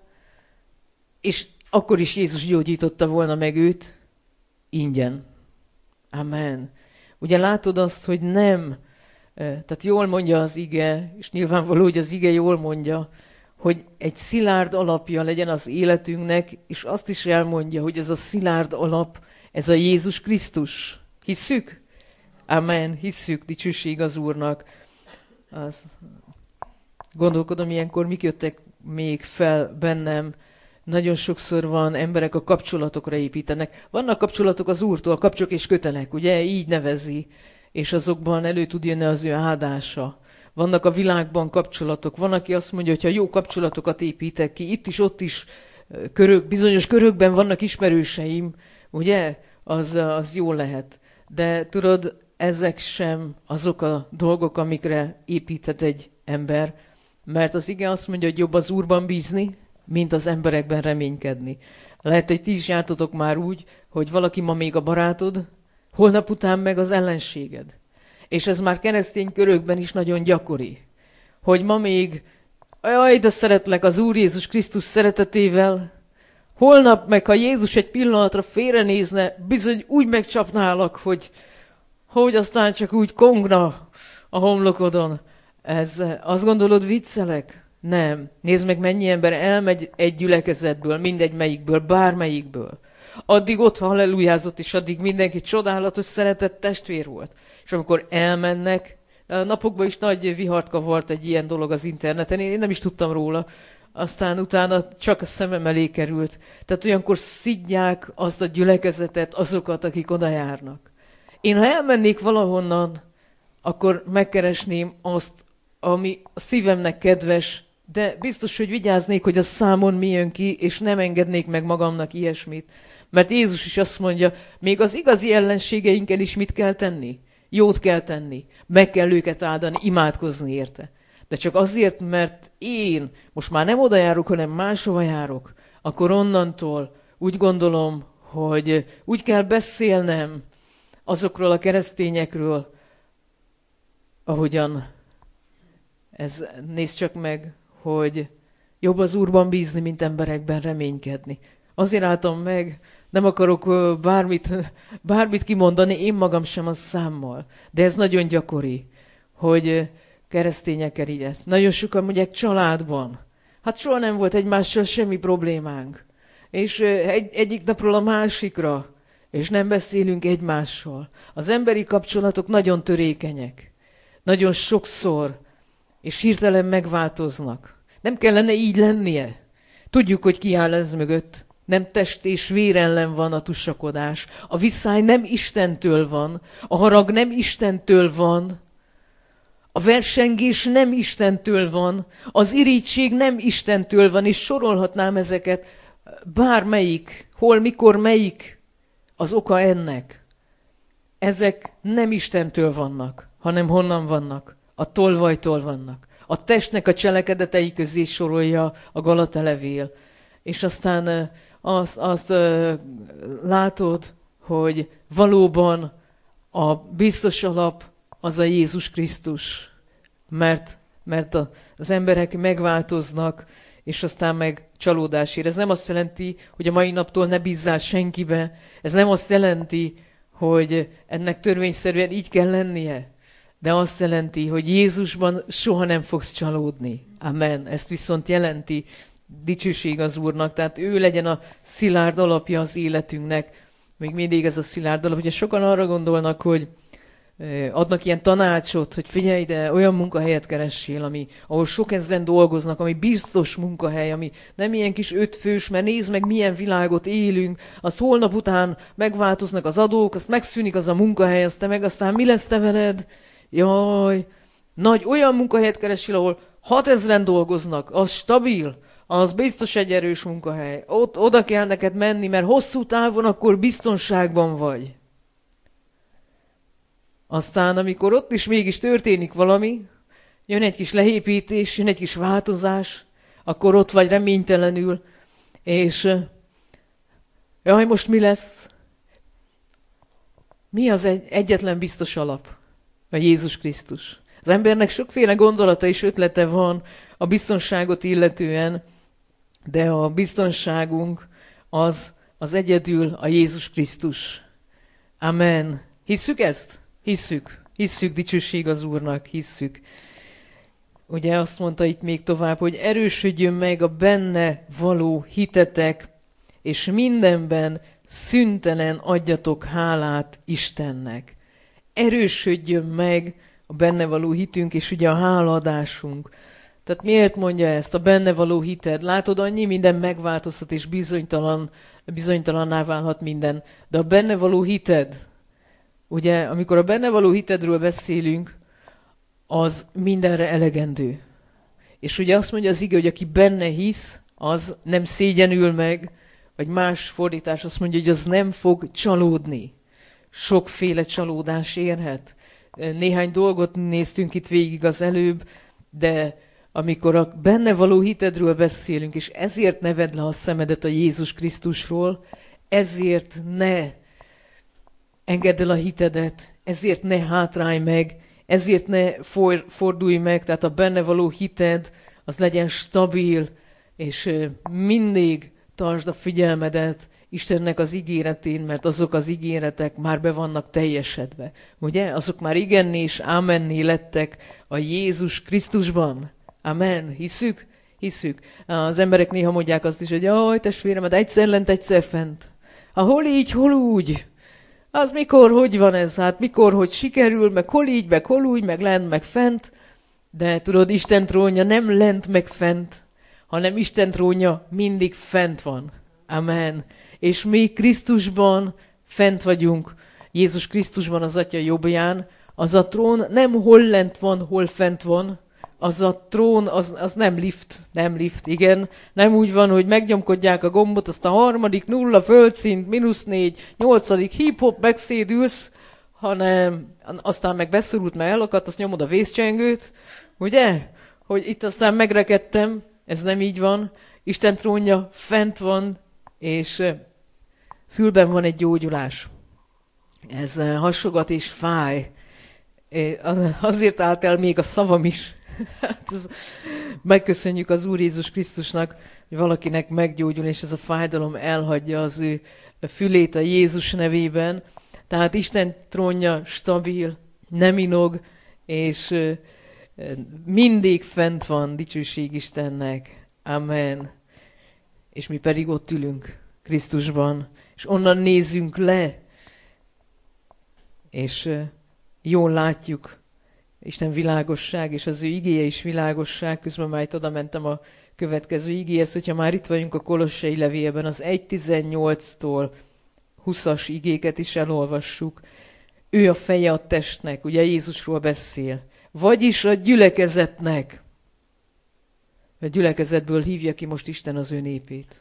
és akkor is Jézus gyógyította volna meg őt ingyen. Amen. Ugye látod azt, hogy nem, tehát jól mondja az ige, és nyilvánvaló, hogy az ige jól mondja, hogy egy szilárd alapja legyen az életünknek, és azt is elmondja, hogy ez a szilárd alap, ez a Jézus Krisztus. Hisszük? Amen. Hisszük, dicsőség az Úrnak. Az... Gondolkodom, ilyenkor mik jöttek még fel bennem. Nagyon sokszor van, emberek a kapcsolatokra építenek. Vannak kapcsolatok az Úrtól, kapcsok és kötelek, ugye? Így nevezi. És azokban elő tud jönni az ő áldása. Vannak a világban kapcsolatok. Van, aki azt mondja, hogy ha jó kapcsolatokat építek ki, itt is, ott is körök, bizonyos körökben vannak ismerőseim, ugye? Az, az jó lehet. De tudod, ezek sem azok a dolgok, amikre építhet egy ember. Mert az ige azt mondja, hogy jobb az Úrban bízni, mint az emberekben reménykedni. Lehet, hogy ti is jártatok már úgy, hogy valaki ma még a barátod, holnap után meg az ellenséged. És ez már keresztény körökben is nagyon gyakori. Hogy ma még, jaj, de szeretlek az Úr Jézus Krisztus szeretetével, holnap meg, ha Jézus egy pillanatra félrenézne, bizony úgy megcsapnálak, hogy, hogy aztán csak úgy kongna a homlokodon. Ez, azt gondolod, viccelek? Nem. Nézd meg, mennyi ember elmegy egy gyülekezetből, mindegy melyikből, bármelyikből. Addig ott hallelujázott, és addig mindenki csodálatos, szeretett testvér volt. És amikor elmennek, a napokban is nagy vihart kavart egy ilyen dolog az interneten, én nem is tudtam róla. Aztán utána csak a szemem elé került. Tehát olyankor szidják azt a gyülekezetet, azokat, akik oda járnak. Én, ha elmennék valahonnan, akkor megkeresném azt, ami a szívemnek kedves, de biztos, hogy vigyáznék, hogy a számon mi jön ki, és nem engednék meg magamnak ilyesmit. Mert Jézus is azt mondja, még az igazi ellenségeinkkel is mit kell tenni? Jót kell tenni. Meg kell őket áldani, imádkozni érte. De csak azért, mert én most már nem oda járok, hanem máshova járok, akkor onnantól úgy gondolom, hogy úgy kell beszélnem azokról a keresztényekről, ahogyan ez, nézd csak meg, hogy jobb az Úrban bízni, mint emberekben reménykedni. Azért álltam meg, nem akarok bármit, bármit kimondani, én magam sem a számmal. De ez nagyon gyakori, hogy keresztényekkel így ezt. Nagyon sokan mondják családban. Hát soha nem volt egymással semmi problémánk. És egy, egyik napról a másikra, és nem beszélünk egymással. Az emberi kapcsolatok nagyon törékenyek. Nagyon sokszor, és hirtelen megváltoznak. Nem kellene így lennie. Tudjuk, hogy ki áll ez mögött. Nem test és vér ellen van a tusakodás. A viszály nem Istentől van. A harag nem Istentől van. A versengés nem Istentől van. Az irigység nem Istentől van. És sorolhatnám ezeket. Bármelyik, hol, mikor, melyik az oka ennek. Ezek nem Istentől vannak, hanem honnan vannak? A tolvajtól vannak. A testnek a cselekedetei közé sorolja a Galata levél. És aztán azt, azt uh, látod, hogy valóban a biztos alap az a Jézus Krisztus. Mert, mert a, az emberek megváltoznak, és aztán meg csalódás ér. Ez nem azt jelenti, hogy a mai naptól ne bízzál senkibe. Ez nem azt jelenti, hogy ennek törvényszerűen így kell lennie. De azt jelenti, hogy Jézusban soha nem fogsz csalódni. Amen. Ezt viszont jelenti, dicsőség az Úrnak. Tehát ő legyen a szilárd alapja az életünknek. Még mindig ez a szilárd alap. Ugye sokan arra gondolnak, hogy adnak ilyen tanácsot, hogy figyelj, de olyan munkahelyet keressél, ami, ahol sok ezren dolgoznak, ami biztos munkahely, ami nem ilyen kis ötfős, mert nézd meg, milyen világot élünk, azt holnap után megváltoznak az adók, azt megszűnik az a munkahely, azt te meg aztán mi lesz te veled? Jaj, nagy olyan munkahelyet keressél, ahol hatezren dolgoznak, az stabil, az biztos egy erős munkahely. Ott, oda kell neked menni, mert hosszú távon akkor biztonságban vagy. Aztán, amikor ott is mégis történik valami, jön egy kis leépítés, jön egy kis változás, akkor ott vagy reménytelenül, és jaj, most mi lesz? Mi az egy, egyetlen biztos alap? A Jézus Krisztus. Az embernek sokféle gondolata és ötlete van a biztonságot illetően, de a biztonságunk az, az egyedül a Jézus Krisztus. Amen. Hisszük ezt? Hisszük. Hisszük, dicsőség az Úrnak, hisszük. Ugye azt mondta itt még tovább, hogy erősödjön meg a benne való hitetek, és mindenben szüntelen adjatok hálát Istennek. Erősödjön meg a benne való hitünk, és ugye a hálaadásunk. Tehát miért mondja ezt? A benne való hited. Látod, annyi minden megváltozhat, és bizonytalan, bizonytalanná válhat minden. De a benne való hited, ugye, amikor a benne való hitedről beszélünk, az mindenre elegendő. És ugye azt mondja az ige, hogy aki benne hisz, az nem szégyenül meg, vagy más fordítás azt mondja, hogy az nem fog csalódni. Sokféle csalódás érhet. Néhány dolgot néztünk itt végig az előbb, de amikor a benne való hitedről beszélünk, és ezért ne vedd le a szemedet a Jézus Krisztusról, ezért ne engedd el a hitedet, ezért ne hátrálj meg, ezért ne for, fordulj meg, tehát a benne való hited, az legyen stabil, és mindig tartsd a figyelmedet Istennek az ígéretén, mert azok az ígéretek már be vannak teljesedve. Ugye? Azok már igenné és ámenné lettek a Jézus Krisztusban. Amen. Hiszük? Hiszük. Az emberek néha mondják azt is, hogy jaj, testvéremet, egyszer lent, egyszer fent. Ha hol így, hol úgy. Az mikor, hogy van ez? Hát mikor, hogy sikerül, meg hol így, meg hol úgy, meg lent, meg fent. De tudod, Isten trónja nem lent, meg fent, hanem Isten trónja mindig fent van. Amen. És mi Krisztusban fent vagyunk. Jézus Krisztusban az Atya jobbján. Az a trón nem hol lent van, hol fent van. Az a trón, az, az nem lift, nem lift, igen. Nem úgy van, hogy megnyomkodják a gombot, azt a harmadik, nulla, földszint, mínusz négy, nyolcadik, hip-hop, megszédülsz, hanem aztán meg beszorult, mert elakadt, azt nyomod a vészcsengőt, ugye? Hogy itt aztán megrekedtem, ez nem így van. Isten trónja fent van, és fülben van egy gyógyulás. Ez hasogat és fáj. Azért állt el még a szavam is. Hát ez, megköszönjük az Úr Jézus Krisztusnak, hogy valakinek meggyógyul, és ez a fájdalom elhagyja az ő fülét a Jézus nevében. Tehát Isten trónja stabil, nem inog, és mindig fent van, dicsőség Istennek. Amen. És mi pedig ott ülünk Krisztusban, és onnan nézünk le, és jól látjuk Isten világosság, és az ő igéje is világosság. Közben már itt oda mentem a következő igéhez, hogyha már itt vagyunk a Kolossai levélben, az egy tizennyolctól húszas igéket is elolvassuk. Ő a feje a testnek, ugye Jézusról beszél. Vagyis a gyülekezetnek. A gyülekezetből hívja ki most Isten az ő népét.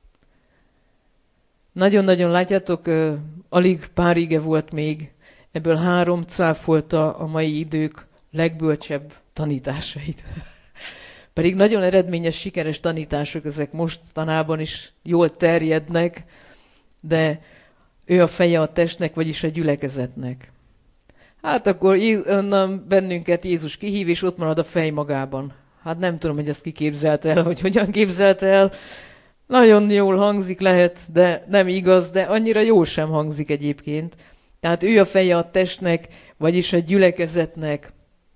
Nagyon-nagyon látjátok, uh, alig pár ige volt még, ebből három cáfolta a mai idők legbölcsebb tanításait. Pedig nagyon eredményes, sikeres tanítások, ezek mostanában is jól terjednek, de ő a feje a testnek, vagyis a gyülekezetnek. Hát akkor onnan bennünket Jézus kihív, és ott marad a fej magában. Hát nem tudom, hogy ezt ki képzelt el, vagy hogyan képzelt el. Nagyon jól hangzik lehet, de nem igaz, de annyira jól sem hangzik egyébként. Tehát ő a feje a testnek, vagyis a gyülekezetnek.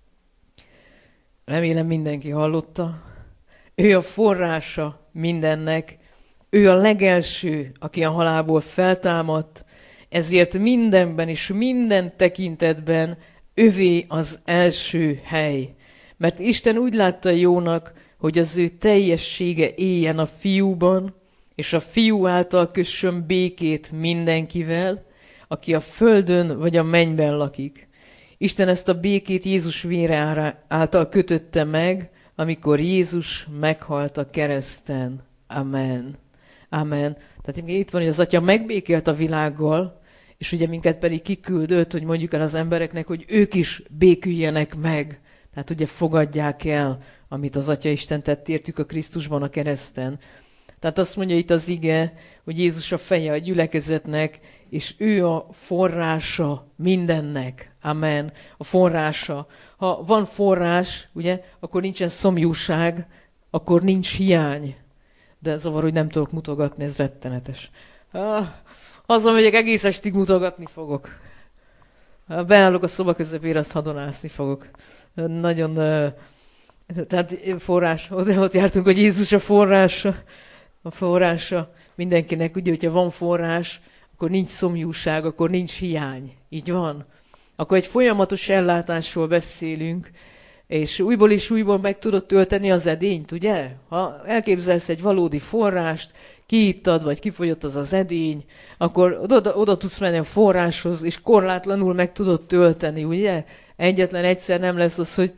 Remélem mindenki hallotta. Ő a forrása mindennek. Ő a legelső, aki a halálból feltámadt, ezért mindenben és minden tekintetben övé az első hely. Mert Isten úgy látta jónak, hogy az ő teljessége éljen a fiúban, és a fiú által kössön békét mindenkivel, aki a földön vagy a mennyben lakik. Isten ezt a békét Jézus vére által kötötte meg, amikor Jézus meghalt a kereszten. Amen. Amen. Tehát itt van, hogy az Atya megbékélt a világgal, és ugye minket pedig kiküldött, hogy mondjuk el az embereknek, hogy ők is béküljenek meg. Tehát ugye fogadják el, amit az Atya Isten tett értük a Krisztusban a kereszten. Tehát azt mondja itt az ige, hogy Jézus a feje a gyülekezetnek, és ő a forrása mindennek. Amen. A forrása. Ha van forrás, ugye, akkor nincsen szomjúság, akkor nincs hiány. De zavar, hogy nem tudok mutogatni, ez rettenetes. Ah, hazamegyek, egész estig mutogatni fogok. Beállok a szoba közepére, azt hadonászni fogok. Nagyon, tehát forrás, ott jártunk, hogy Jézus a forrása. A forrása mindenkinek, ugye, hogyha van forrás, akkor nincs szomjúság, akkor nincs hiány. Így van. Akkor egy folyamatos ellátásról beszélünk, és újból és újból meg tudod tölteni az edényt, ugye? Ha elképzelsz egy valódi forrást, kiittad, vagy kifogyott az az edény, akkor oda, oda tudsz menni a forráshoz, és korlátlanul meg tudod tölteni, ugye? Egyetlen egyszer nem lesz az, hogy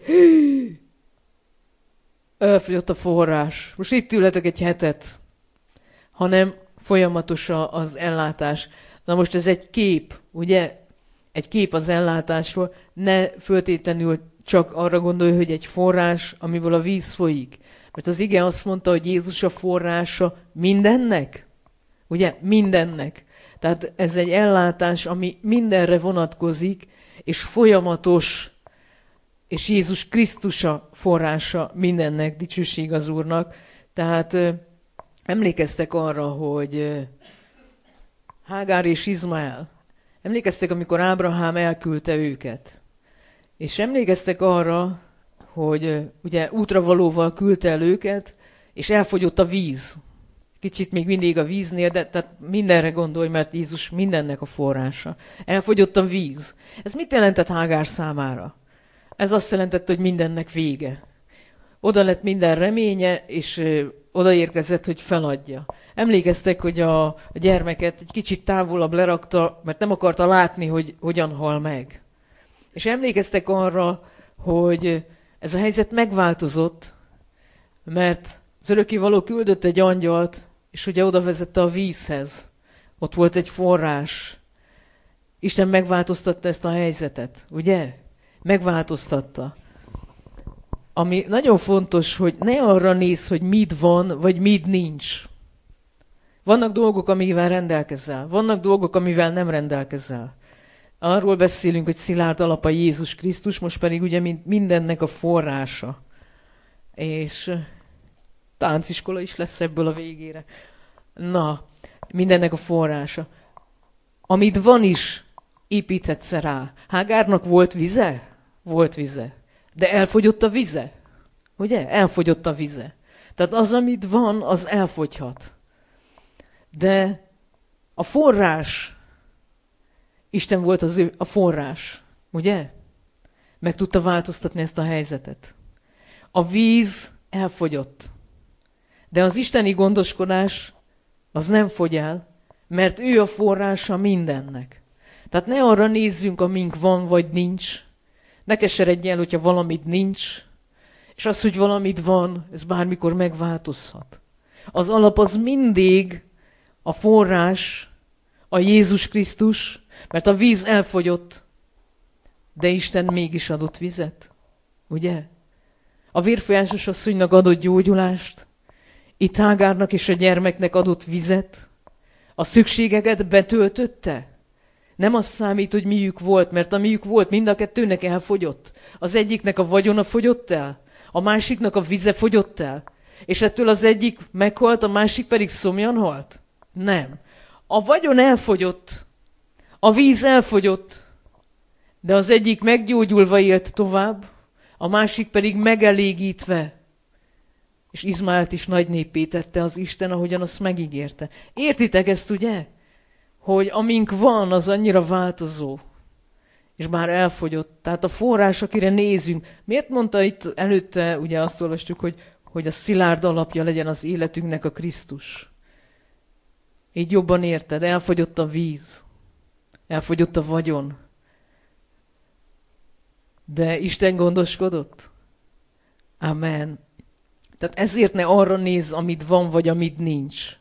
elfogyott a forrás. Most itt ülhetek egy hetet, hanem folyamatos az ellátás. Na most ez egy kép, ugye? Egy kép az ellátásról, ne föltétlenül csak arra gondolj, hogy egy forrás, amiből a víz folyik. Mert az ige azt mondta, hogy Jézus a forrása mindennek. Ugye? Mindennek. Tehát ez egy ellátás, ami mindenre vonatkozik, és folyamatos, és Jézus Krisztus a forrása mindennek, dicsőség az Úrnak. Tehát emlékeztek arra, hogy Hágár és Izmael, emlékeztek, amikor Ábrahám elküldte őket. És emlékeztek arra, hogy ugye útravalóval küldte el őket, és elfogyott a víz. Kicsit még mindig a víznél, de tehát mindenre gondolj, mert Jézus mindennek a forrása. Elfogyott a víz. Ez mit jelentett Hágár számára? Ez azt jelentette, hogy mindennek vége. Oda lett minden reménye, és odaérkezett, hogy feladja. Emlékeztek, hogy a, a gyermeket egy kicsit távolabb lerakta, mert nem akarta látni, hogy hogyan hal meg. És emlékeztek arra, hogy ez a helyzet megváltozott, mert az örökkévaló küldött egy angyalt, és ugye oda vezette a vízhez. Ott volt egy forrás. Isten megváltoztatta ezt a helyzetet, ugye? Megváltoztatta. Ami nagyon fontos, hogy ne arra nézz, hogy mit van, vagy mit nincs. Vannak dolgok, amivel rendelkezel. Vannak dolgok, amivel nem rendelkezel. Arról beszélünk, hogy szilárd alap a Jézus Krisztus, most pedig ugye mindennek a forrása. és tánciskola is lesz ebből a végére. Na, mindennek a forrása. Amit van is, építhetsz rá. Hágárnak volt vize? Volt vize. De elfogyott a vize? Ugye? Elfogyott a vize. Tehát az, amit van, az elfogyhat. De a forrás, Isten volt az ő, a forrás, ugye? Meg tudta változtatni ezt a helyzetet. A víz elfogyott. De az isteni gondoskodás az nem fogy el, mert ő a forrása mindennek. Tehát ne arra nézzünk, amink van vagy nincs. Ne keseredj el, hogyha valamit nincs, és az, hogy valamit van, ez bármikor megváltozhat. Az alap az mindig a forrás, a Jézus Krisztus, mert a víz elfogyott, de Isten mégis adott vizet. Ugye? A vérfolyásos asszonynak adott gyógyulást, itt Hágárnak és a gyermeknek adott vizet, a szükségeket betöltötte. Nem az számít, hogy miük volt, mert a miük volt, mind a kettőnek elfogyott. Az egyiknek a vagyona fogyott el, a másiknak a vize fogyott el, és ettől az egyik meghalt, a másik pedig szomjan halt? Nem. A vagyon elfogyott, a víz elfogyott, de az egyik meggyógyulva élt tovább, a másik pedig megelégítve. És Izmaelt is nagy néppé tette az Isten, ahogyan azt megígérte. Értitek ezt, ugye? Hogy amink van, az annyira változó. És már elfogyott. Tehát a forrás, akire nézünk. Miért mondta itt előtte, ugye azt olvastuk, hogy, hogy a szilárd alapja legyen az életünknek a Krisztus. Így jobban érted, elfogyott a víz. Elfogyott a vagyon. De Isten gondoskodott. Amen. Tehát ezért ne arra nézz, amit van, vagy amit nincs.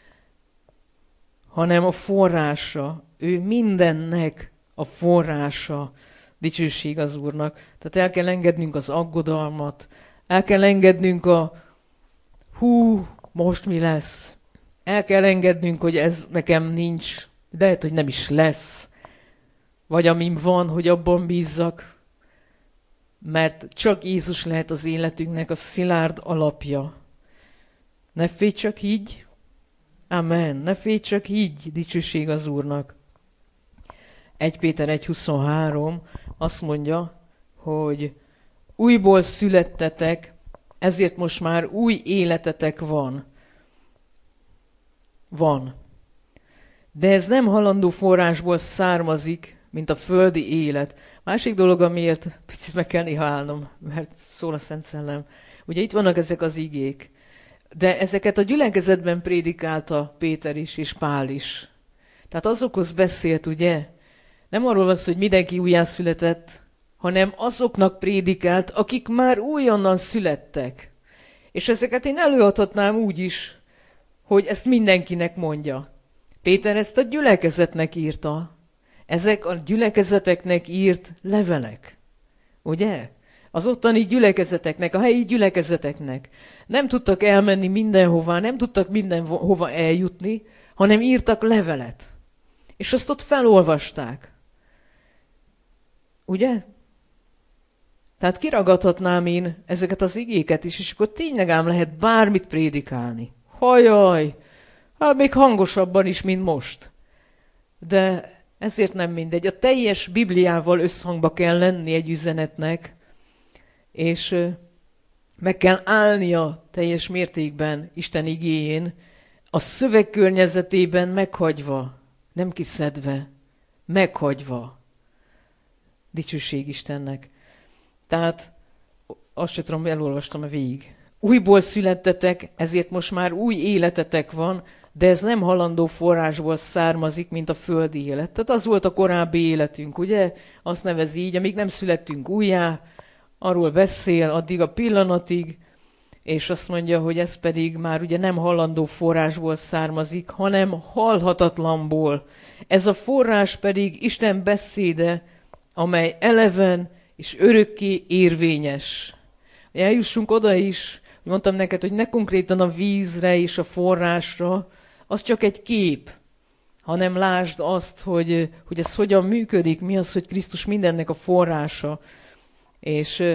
Hanem a forrása. Ő mindennek a forrása. Dicsőség az Úrnak. Tehát el kell engednünk az aggodalmat. El kell engednünk a hú, most mi lesz. El kell engednünk, hogy ez nekem nincs. De lehet, hogy nem is lesz. Vagy amim van, hogy abban bízzak. Mert csak Jézus lehet az életünknek a szilárd alapja. Ne félj, csak higgy. Amen. Ne félj, csak higgy. Dicsőség az Úrnak. Első Péter egy huszonhárom azt mondja, hogy újból születtetek, ezért most már új életetek van. Van. De ez nem halandó forrásból származik, mint a földi élet. Másik dolog, amiért picit meg kell néha állnom, mert szól a Szent Szellem. Ugye itt vannak ezek az igék, de ezeket a gyülekezetben prédikálta Péter is és Pál is. Tehát azokhoz beszélt, ugye? Nem arról van szó, hogy mindenki újjászületett, hanem azoknak prédikált, akik már újonnan születtek. És ezeket én előadhatnám úgy is, hogy ezt mindenkinek mondja. Péter ezt a gyülekezetnek írta. Ezek a gyülekezeteknek írt levelek. Ugye? Az ottani gyülekezeteknek, a helyi gyülekezeteknek. Nem tudtak elmenni mindenhová, nem tudtak mindenhova eljutni, hanem írtak levelet. És azt ott felolvasták. Ugye? Tehát kiragadhatnám én ezeket az igéket is, és akkor tényleg ám lehet bármit prédikálni. Hajaj! Hát még hangosabban is, mint most. De ezért nem mindegy. A teljes Bibliával összhangba kell lenni egy üzenetnek, és meg kell állnia teljes mértékben Isten igéjén, a szöveg környezetében meghagyva, nem kiszedve, meghagyva. Dicsőség Istennek. Tehát azt sem tudom, elolvastam a végig. Újból születtetek, ezért most már új életetek van, de ez nem halandó forrásból származik, mint a földi élet. Tehát az volt a korábbi életünk, ugye? Azt nevezi így, amíg nem születtünk újjá, arról beszél addig a pillanatig, és azt mondja, hogy ez pedig már ugye nem halandó forrásból származik, hanem halhatatlanból. Ez a forrás pedig Isten beszéde, amely eleven és örökké érvényes. Eljussunk oda is, hogy mondtam neked, hogy ne konkrétan a vízre és a forrásra, az csak egy kép, hanem lásd azt, hogy, hogy ez hogyan működik, mi az, hogy Krisztus mindennek a forrása. És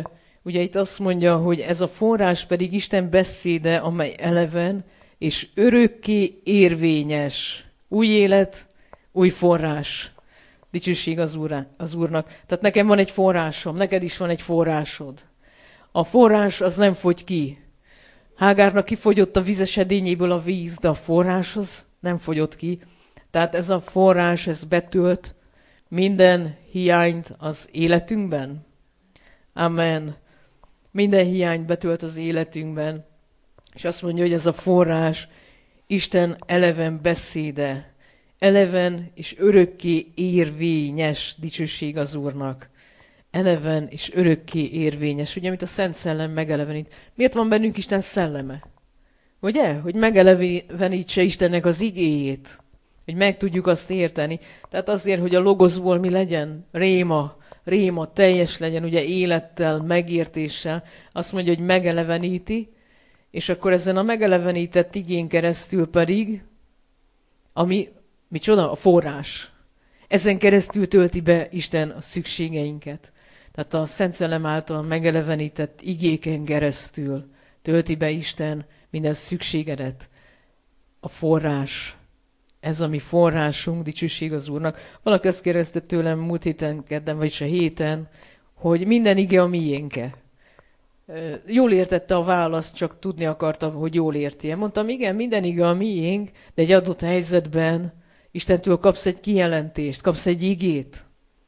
Ugye itt azt mondja, hogy ez a forrás pedig Isten beszéde, amely eleven és örökké érvényes. Új élet, új forrás. Dicsőség az, úrá, az Úrnak. Tehát nekem van egy forrásom, neked is van egy forrásod. A forrás az nem fogy ki. Hágárnak kifogyott a vizes edényéből a víz, de a forrás az nem fogyott ki. Tehát ez a forrás, ez betölt minden hiányt az életünkben. Amen. Minden hiányt betölt az életünkben. És azt mondja, hogy ez a forrás Isten eleven beszéde. Eleven és örökké érvényes, dicsőség az Úrnak. Eleven és örökké érvényes. Ugye, amit a Szent Szellem megelevenít. Miért van bennünk Isten szelleme? Ugye? Hogy megelevenítse Istennek az igéjét. Hogy meg tudjuk azt érteni. Tehát azért, hogy a logozból mi legyen? Réma. Réma teljes legyen, ugye élettel, megértéssel. Azt mondja, hogy megeleveníti. És akkor ezen a megelevenített igén keresztül pedig, ami, micsoda? A forrás. Ezen keresztül tölti be Isten a szükségeinket. Tehát a Szent Szellem által megelevenített igéken keresztül tölti be Isten minden szükségedet. A forrás. Ez a mi forrásunk, dicsőség az Úrnak. Valaki azt kérdezte tőlem múlt héten, kedden, vagyis a héten, hogy minden ige a miénke. Jól értette a választ, csak tudni akartam, hogy jól érti. Mondtam, igen, minden ige a miénk, de egy adott helyzetben Istentől kapsz egy kijelentést, kapsz egy igét,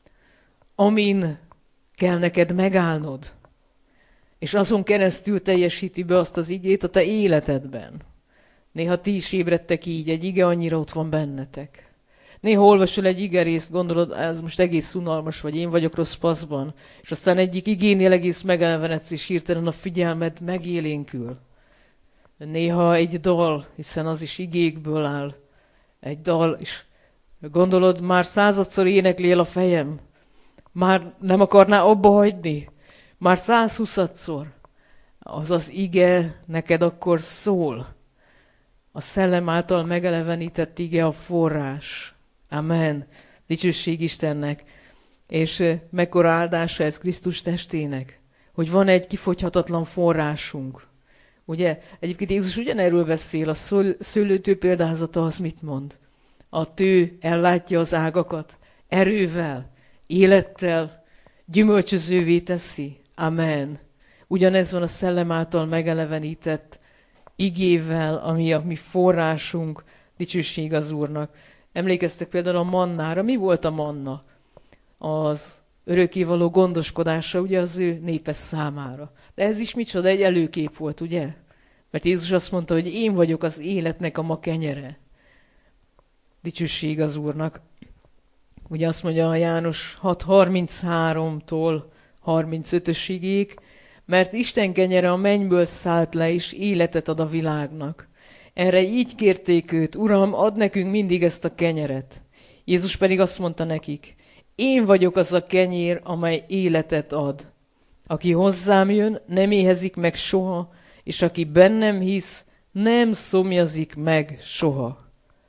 amin kell neked megállnod, és azon keresztül teljesíti be azt az igét a te életedben. Néha ti is ébredtek így, egy ige annyira ott van bennetek. Néha olvasol egy igerészt, gondolod, ez most egész unalmas, vagy én vagyok rossz paszban, és aztán egyik igénél egész megelevenedsz, és hirtelen a figyelmed megélénkül. Néha egy dal, hiszen az is igékből áll, egy dal, és gondolod, már századszor éneklél a fejem, már nem akarná abba hagyni, már százhuszadszor. Az az ige neked akkor szól. A szellem által megelevenített ige a forrás. Amen. Dicsőség Istennek. És mekkora áldása ez Krisztus testének, hogy van egy kifogyhatatlan forrásunk. Ugye, egyébként Jézus ugyanerről beszél, a szőlőtő példázata az mit mond? A tő ellátja az ágakat, erővel, élettel, gyümölcsözővé teszi. Amen. Ugyanez van a szellem által megelevenített igével, ami a mi forrásunk, dicsőség az Úrnak. Emlékeztek például a mannára. Mi volt a manna? Az örökkévaló gondoskodása, ugye, az ő népe számára. De ez is micsoda, egy előkép volt, ugye? Mert Jézus azt mondta, hogy én vagyok az életnek a ma kenyere. Dicsőség az Úrnak. Ugye azt mondja a János hat harminchárom-tól harmincötösig, mert Isten kenyere a mennyből szállt le, és életet ad a világnak. Erre így kérték őt, Uram, add nekünk mindig ezt a kenyeret. Jézus pedig azt mondta nekik, én vagyok az a kenyér, amely életet ad. Aki hozzám jön, nem éhezik meg soha, és aki bennem hisz, nem szomjazik meg soha.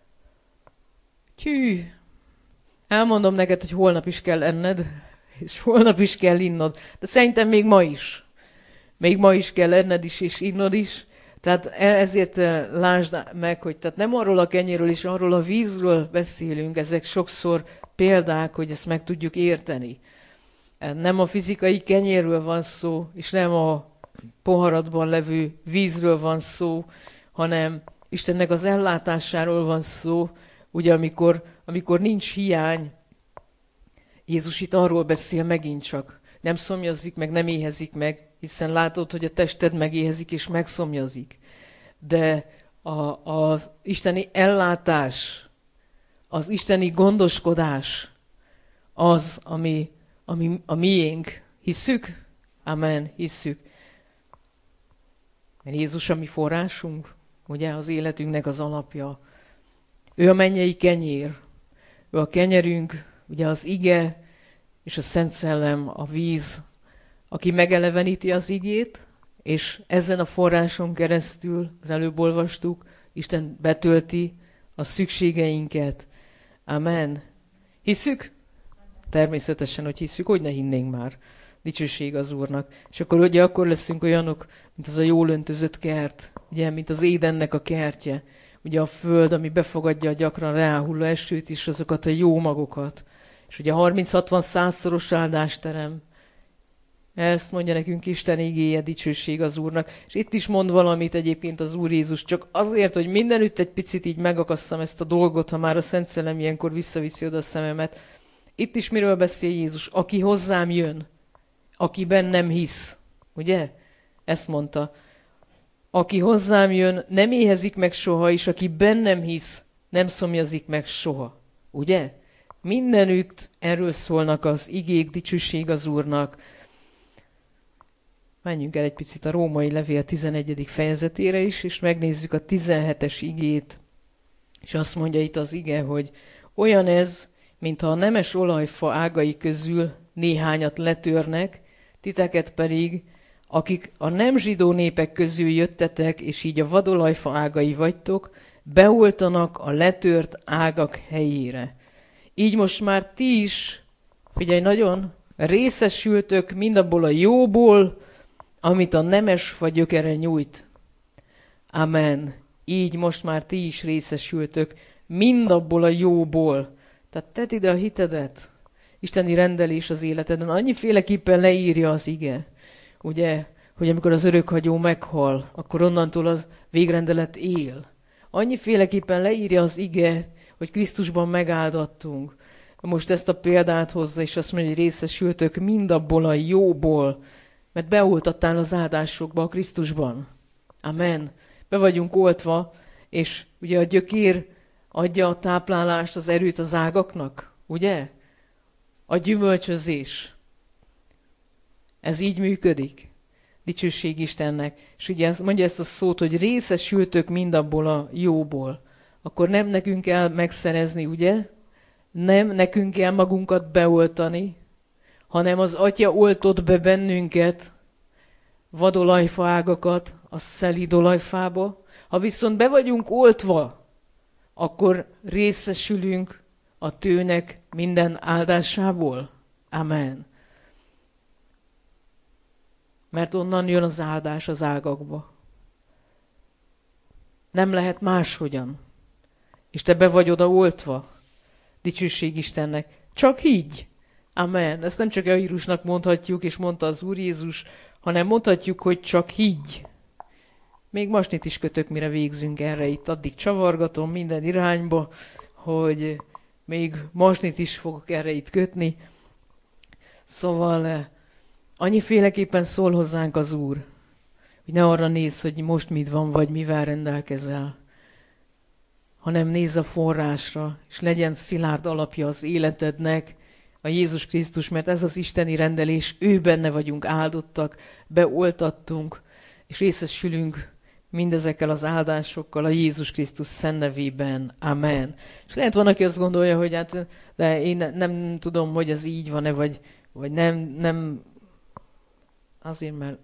Tyű, elmondom neked, hogy holnap is kell enned, és holnap is kell innod, de szerintem még ma is. Még ma is kell enned is, és innod is. Tehát ezért lásd meg, hogy tehát nem arról a kenyéről és arról a vízről beszélünk, ezek sokszor példák, hogy ezt meg tudjuk érteni. Nem a fizikai kenyérről van szó, és nem a poharadban levő vízről van szó, hanem Istennek az ellátásáról van szó, ugye amikor, amikor nincs hiány. Jézus itt arról beszél megint csak. Nem szomjazik meg, nem éhezik meg, hiszen látod, hogy a tested megéhezik és megszomjazik. De a, az isteni ellátás, az isteni gondoskodás az, ami, ami a miénk. Hisszük? Amen, hisszük. Mert Jézus a mi forrásunk, ugye az életünknek az alapja. Ő a mennyei kenyér, ő a kenyerünk, ugye az ige és a Szent Szellem, a víz, aki megeleveníti az igét, és ezen a forráson keresztül, az előbb olvastuk, Isten betölti a szükségeinket. Amen. Hisszük? Természetesen, hogy hisszük, hogy ne hinnénk már. Dicsőség az Úrnak. És akkor ugye akkor leszünk olyanok, mint az a jól öntözött kert, ugye, mint az Édennek a kertje. Ugye a föld, ami befogadja a gyakran ráhulló esőt is, azokat a jó magokat. És ugye harminc-hatvan-százszoros áldást terem. Ezt mondja nekünk Isten igéje, dicsőség az Úrnak. És itt is mond valamit egyébként az Úr Jézus, csak azért, hogy mindenütt egy picit így megakasszam ezt a dolgot, ha már a Szent Szellem ilyenkor visszaviszi oda a szememet. Itt is miről beszél Jézus? Aki hozzám jön, akiben nem hisz. Ugye? Ezt mondta. Aki hozzám jön, nem éhezik meg soha, és aki bennem hisz, nem szomjazik meg soha. Ugye? Mindenütt erről szólnak az igék, dicsőség az Úrnak. Menjünk el egy picit a római levél tizenegyedik fejezetére is, és megnézzük a tizenhetes igét. És azt mondja itt az ige, hogy olyan ez, mintha a nemes olajfa ágai közül néhányat letörnek, titeket pedig, akik a nem zsidó népek közül jöttetek, és így a vadolajfa ágai vagytok, beoltanak a letört ágak helyére. Így most már ti is, figyelj nagyon, részesültök mindabból a jóból, amit a nemes fa gyökere nyújt. Amen. Így most már ti is részesültök mindabból a jóból. Tehát tedd ide a hitedet. Isteni rendelés az életeden. Annyiféleképpen leírja az ige. Ugye, hogy amikor az örökhagyó meghal, akkor onnantól az végrendelet él. Annyiféleképpen leírja az ige, hogy Krisztusban megáldattunk. Most ezt a példát hozza, és azt mondja, hogy részesültök mindabból a jóból, mert beoltattál az áldásokba a Krisztusban. Amen. Be vagyunk oltva, és ugye a gyökér adja a táplálást, az erőt az ágaknak, ugye? A gyümölcsözés. Ez így működik. Dicsőség Istennek. És ugye mondja ezt a szót, hogy részesültök mindabból a jóból. Akkor nem nekünk kell megszerezni, ugye? Nem nekünk kell magunkat beoltani, hanem az Atya oltott be bennünket, vadolajfa ágakat a szelíd olajfába. Ha viszont be vagyunk oltva, akkor részesülünk a tőnek minden áldásából. Amen. Mert onnan jön az áldás az ágakba. Nem lehet máshogyan. És te be vagy oda oltva. Dicsőség Istennek. Csak higgy. Amen. Ezt nem csak Jairusnak mondhatjuk, és mondta az Úr Jézus, hanem mondhatjuk, hogy csak higgy. Még masnit is kötök, mire végzünk erre itt. Addig csavargatom minden irányba, hogy még masnit is fogok erre itt kötni. Szóval annyiféleképpen szól hozzánk az Úr, hogy ne arra nézz, hogy most mit van, vagy mivel rendelkezel, hanem nézz a forrásra, és legyen szilárd alapja az életednek, a Jézus Krisztus, mert ez az isteni rendelés, ő benne vagyunk áldottak, beoltattunk, és részesülünk mindezekkel az áldásokkal a Jézus Krisztus szent nevében. Amen. És lehet van, aki azt gondolja, hogy hát, de én ne, nem tudom, hogy ez így van-e, vagy, vagy nem, nem, azért, mert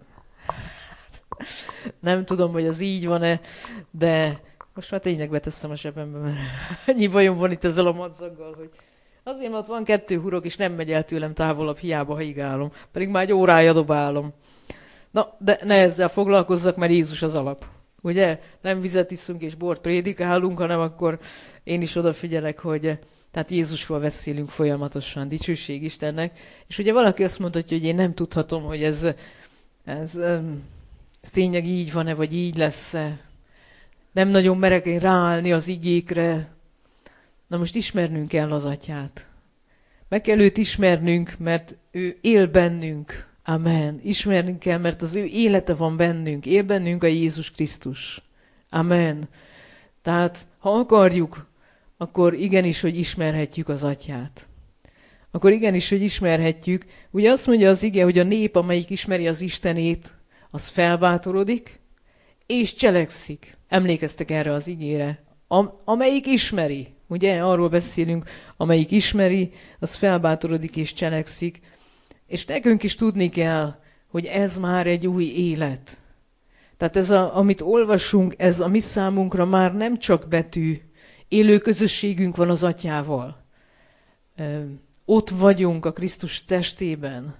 nem tudom, hogy ez így van-e, de most már tényleg beteszem a zsebembe, mert annyi bajom van itt ezzel a madzaggal, hogy azért, mert van kettő hurok, és nem megy el tőlem távolabb, hiába haigálom. Pedig már egy órája dobálom. Na, de ne ezzel foglalkozzak, mert Jézus az alap. Ugye? Nem vizet iszunk és bort prédikálunk, hanem akkor én is odafigyelek, hogy tehát Jézusról beszélünk folyamatosan. Dicsőség Istennek. És ugye valaki azt mondhatja, hogy én nem tudhatom, hogy ez, ez, ez tényleg így van-e, vagy így lesz-e. Nem nagyon merek én ráállni az igékre. Na most ismernünk kell az Atyát. Meg kell őt ismernünk, mert ő él bennünk. Amen. Ismernünk kell, mert az ő élete van bennünk. Él bennünk a Jézus Krisztus. Amen. Tehát, ha akarjuk, akkor igenis, hogy ismerhetjük az Atyát. Akkor igenis, hogy ismerhetjük. Ugye azt mondja az ige, hogy a nép, amelyik ismeri az Istenét, az felbátorodik, és cselekszik. Emlékeztek erre az igére? Am- amelyik ismeri. Ugye, arról beszélünk, amelyik ismeri, az felbátorodik és cselekszik. És nekünk is tudni kell, hogy ez már egy új élet. Tehát ez, a, amit olvasunk, ez a mi számunkra már nem csak betű, élő közösségünk van az Atyával. Ö, ott vagyunk a Krisztus testében.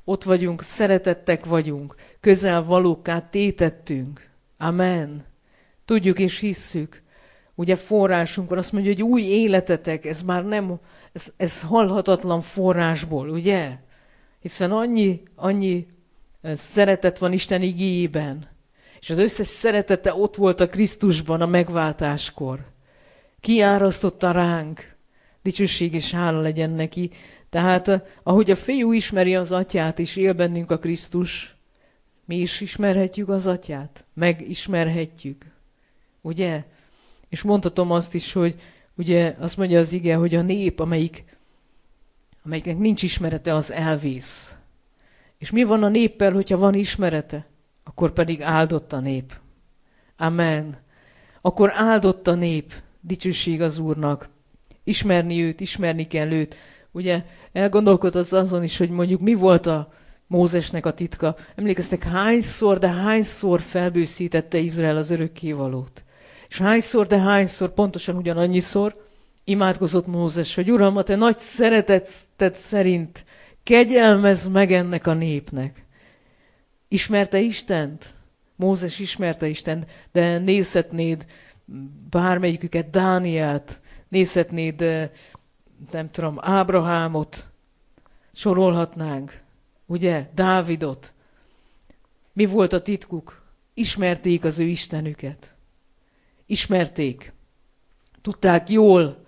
ott vagyunk, szeretettek vagyunk, közel valókká tétettünk. Amen. Tudjuk és hisszük. Ugye forrásunk van, azt mondja, hogy új életetek, ez már nem, ez, ez halhatatlan forrásból, ugye? Hiszen annyi, annyi szeretet van Isten igéjében, és az összes szeretete ott volt a Krisztusban a megváltáskor. Kiárasztotta ránk, dicsőség és hála legyen neki. Tehát ahogy a fiú ismeri az atyát, és él bennünk a Krisztus, mi is ismerhetjük az atyát, megismerhetjük, ugye? És mondhatom azt is, hogy ugye azt mondja az ige, hogy a nép, amelyik, amelyiknek nincs ismerete, az elvész. És mi van a néppel, hogyha van ismerete? Akkor pedig áldott a nép. Amen. Akkor áldott a nép. Dicsőség az Úrnak. Ismerni őt, ismerni kell őt. Ugye elgondolkodott azon is, hogy mondjuk mi volt a Mózesnek a titka. Emlékeztek, hányszor, de hányszor felbőszítette Izrael az örökkévalót. És hányszor, de hányszor, pontosan ugyanannyiszor imádkozott Mózes, hogy Uram, a te nagy szereteted szerint kegyelmezz meg ennek a népnek. Ismerte Istent? Mózes ismerte Istent, de nézhetnéd bármelyiküket, Dánielt, nézhetnéd, nem tudom, Ábrahámot, sorolhatnánk, ugye, Dávidot. Mi volt a titkuk? Ismerték az ő Istenüket. Ismerték. Tudták jól,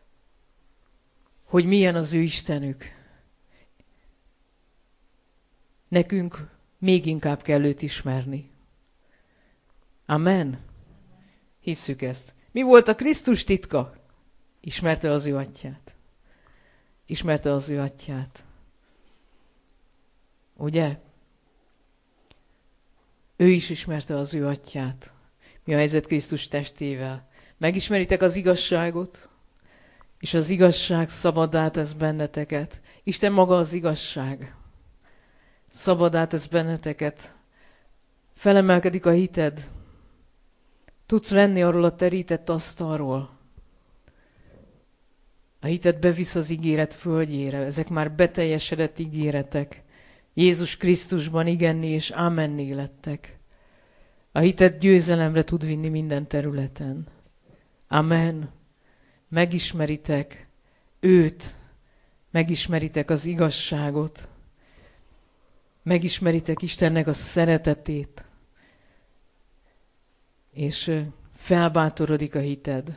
hogy milyen az ő Istenük. Nekünk még inkább kell őt ismerni. Amen. Hisszük ezt. Mi volt a Krisztus titka? Ismerte az ő atyát. Ismerte az ő atyát. Ugye? Ő is ismerte az ő atyát. Mi a helyzet Krisztus testével? Megismeritek az igazságot, és az igazság szabaddá tesz benneteket. Isten maga az igazság. Szabaddá tesz benneteket. Felemelkedik a hited. Tudsz venni arról a terített asztalról. A hited bevisz az ígéret földjére. Ezek már beteljesedett ígéretek. Jézus Krisztusban igenni és ámenné lettek. A hited győzelemre tud vinni minden területen. Amen. Megismeritek őt. Megismeritek az igazságot. Megismeritek Istennek a szeretetét. És felbátorodik a hited.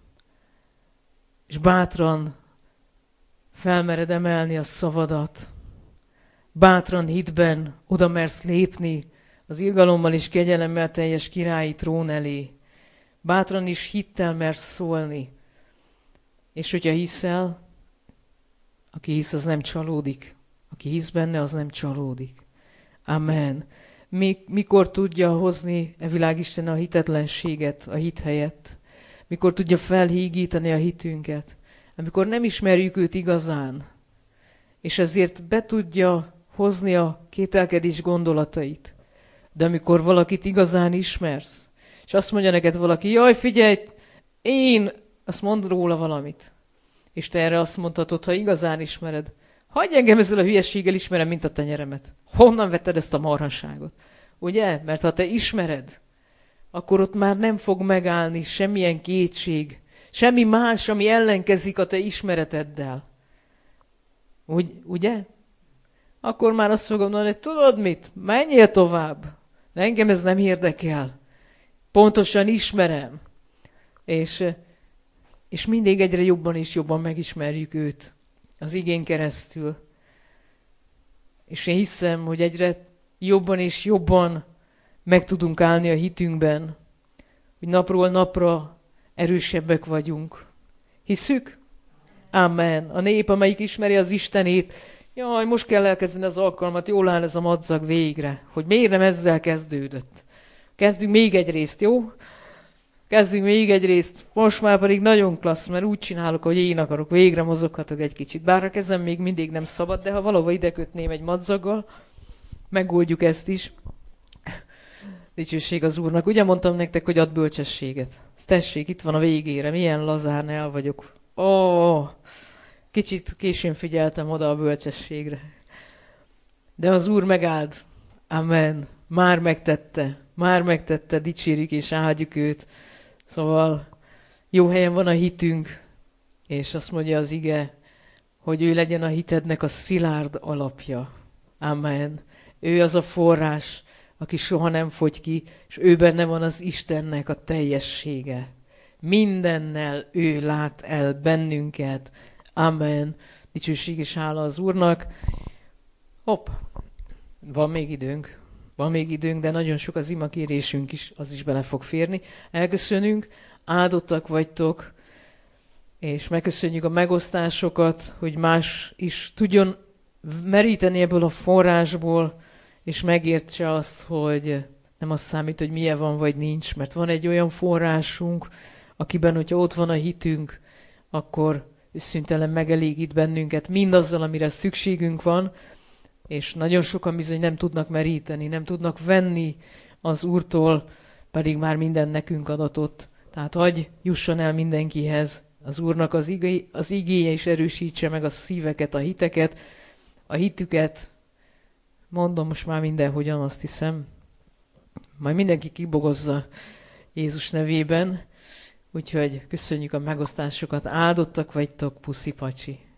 És bátran felmered emelni a szavadat. Bátran hitben oda mersz lépni az irgalommal és kegyelemmel teljes királyi trón elé. Bátran is hittel mersz szólni. És hogyha hiszel, aki hisz, az nem csalódik. Aki hisz benne, az nem csalódik. Amen. Mikor tudja hozni e világisten a hitetlenséget a hit helyett? Mikor tudja felhígítani a hitünket? Amikor nem ismerjük őt igazán, és ezért be tudja hozni a kételkedés gondolatait. De amikor valakit igazán ismersz, és azt mondja neked valaki, jaj, figyelj, én, azt mond róla valamit. És te erre azt mondhatod, ha igazán ismered, hagyj engem ezzel a hülyességgel ismerem, mint a tenyeremet. Honnan vetted ezt a marhaságot? Ugye? Mert ha te ismered, akkor ott már nem fog megállni semmilyen kétség, semmi más, ami ellenkezik a te ismereteddel. Ugy, ugye? Akkor már azt fogom mondani, hogy tudod mit? Menjél tovább. De engem ez nem érdekel. Pontosan ismerem. És, és mindig egyre jobban és jobban megismerjük őt az igén keresztül. És én hiszem, hogy egyre jobban és jobban meg tudunk állni a hitünkben, hogy napról napra erősebbek vagyunk. Hisszük? Amen. A nép, amelyik ismeri az Istenét, jaj, most kell elkezdeni az alkalmat, jól áll ez a madzag végre, hogy miért nem ezzel kezdődött. Kezdjünk még egy részt, jó? Kezdjünk még egy részt. Most már pedig nagyon klassz, mert úgy csinálok, hogy én akarok, végre mozoghatok egy kicsit. Bár a kezem még mindig nem szabad, de ha valahova ide kötném egy madzaggal, megoldjuk ezt is. Dicsőség az Úrnak. Ugye mondtam nektek, hogy ad bölcsességet. Tessék, itt van a végére, milyen lazán el vagyok. Ó, kicsit későn figyeltem oda a bölcsességre. De az Úr megáld. Amen. Már megtette. Már megtette. Dicsérjük és áldjuk őt. Szóval jó helyen van a hitünk, és azt mondja az ige, hogy ő legyen a hitednek a szilárd alapja. Amen. Ő az a forrás, aki soha nem fogy ki, és ő benne van az Istennek a teljessége. Mindennel ő lát el bennünket. Amen. Dicsőség és hála az Úrnak. Hopp, van még időnk. Van még időnk, de nagyon sok az imakérésünk is, az is bele fog férni. Elköszönünk, áldottak vagytok, és megköszönjük a megosztásokat, hogy más is tudjon meríteni ebből a forrásból, és megértse azt, hogy nem az számít, hogy milyen van vagy nincs, mert van egy olyan forrásunk, akiben, hogyha ott van a hitünk, akkor szüntelen megelégít bennünket mindazzal, amire szükségünk van, és nagyon sokan bizony nem tudnak meríteni, nem tudnak venni az Úrtól, pedig már minden nekünk adatott. Tehát hagy jusson el mindenkihez az Úrnak az, igé, az igéje, és erősítse meg a szíveket, a hiteket, a hitüket. Mondom most már mindenhogyan, azt hiszem. Majd mindenki kibogozza Jézus nevében. Úgyhogy köszönjük a megosztásokat, áldottak vagytok, puszi pacsi.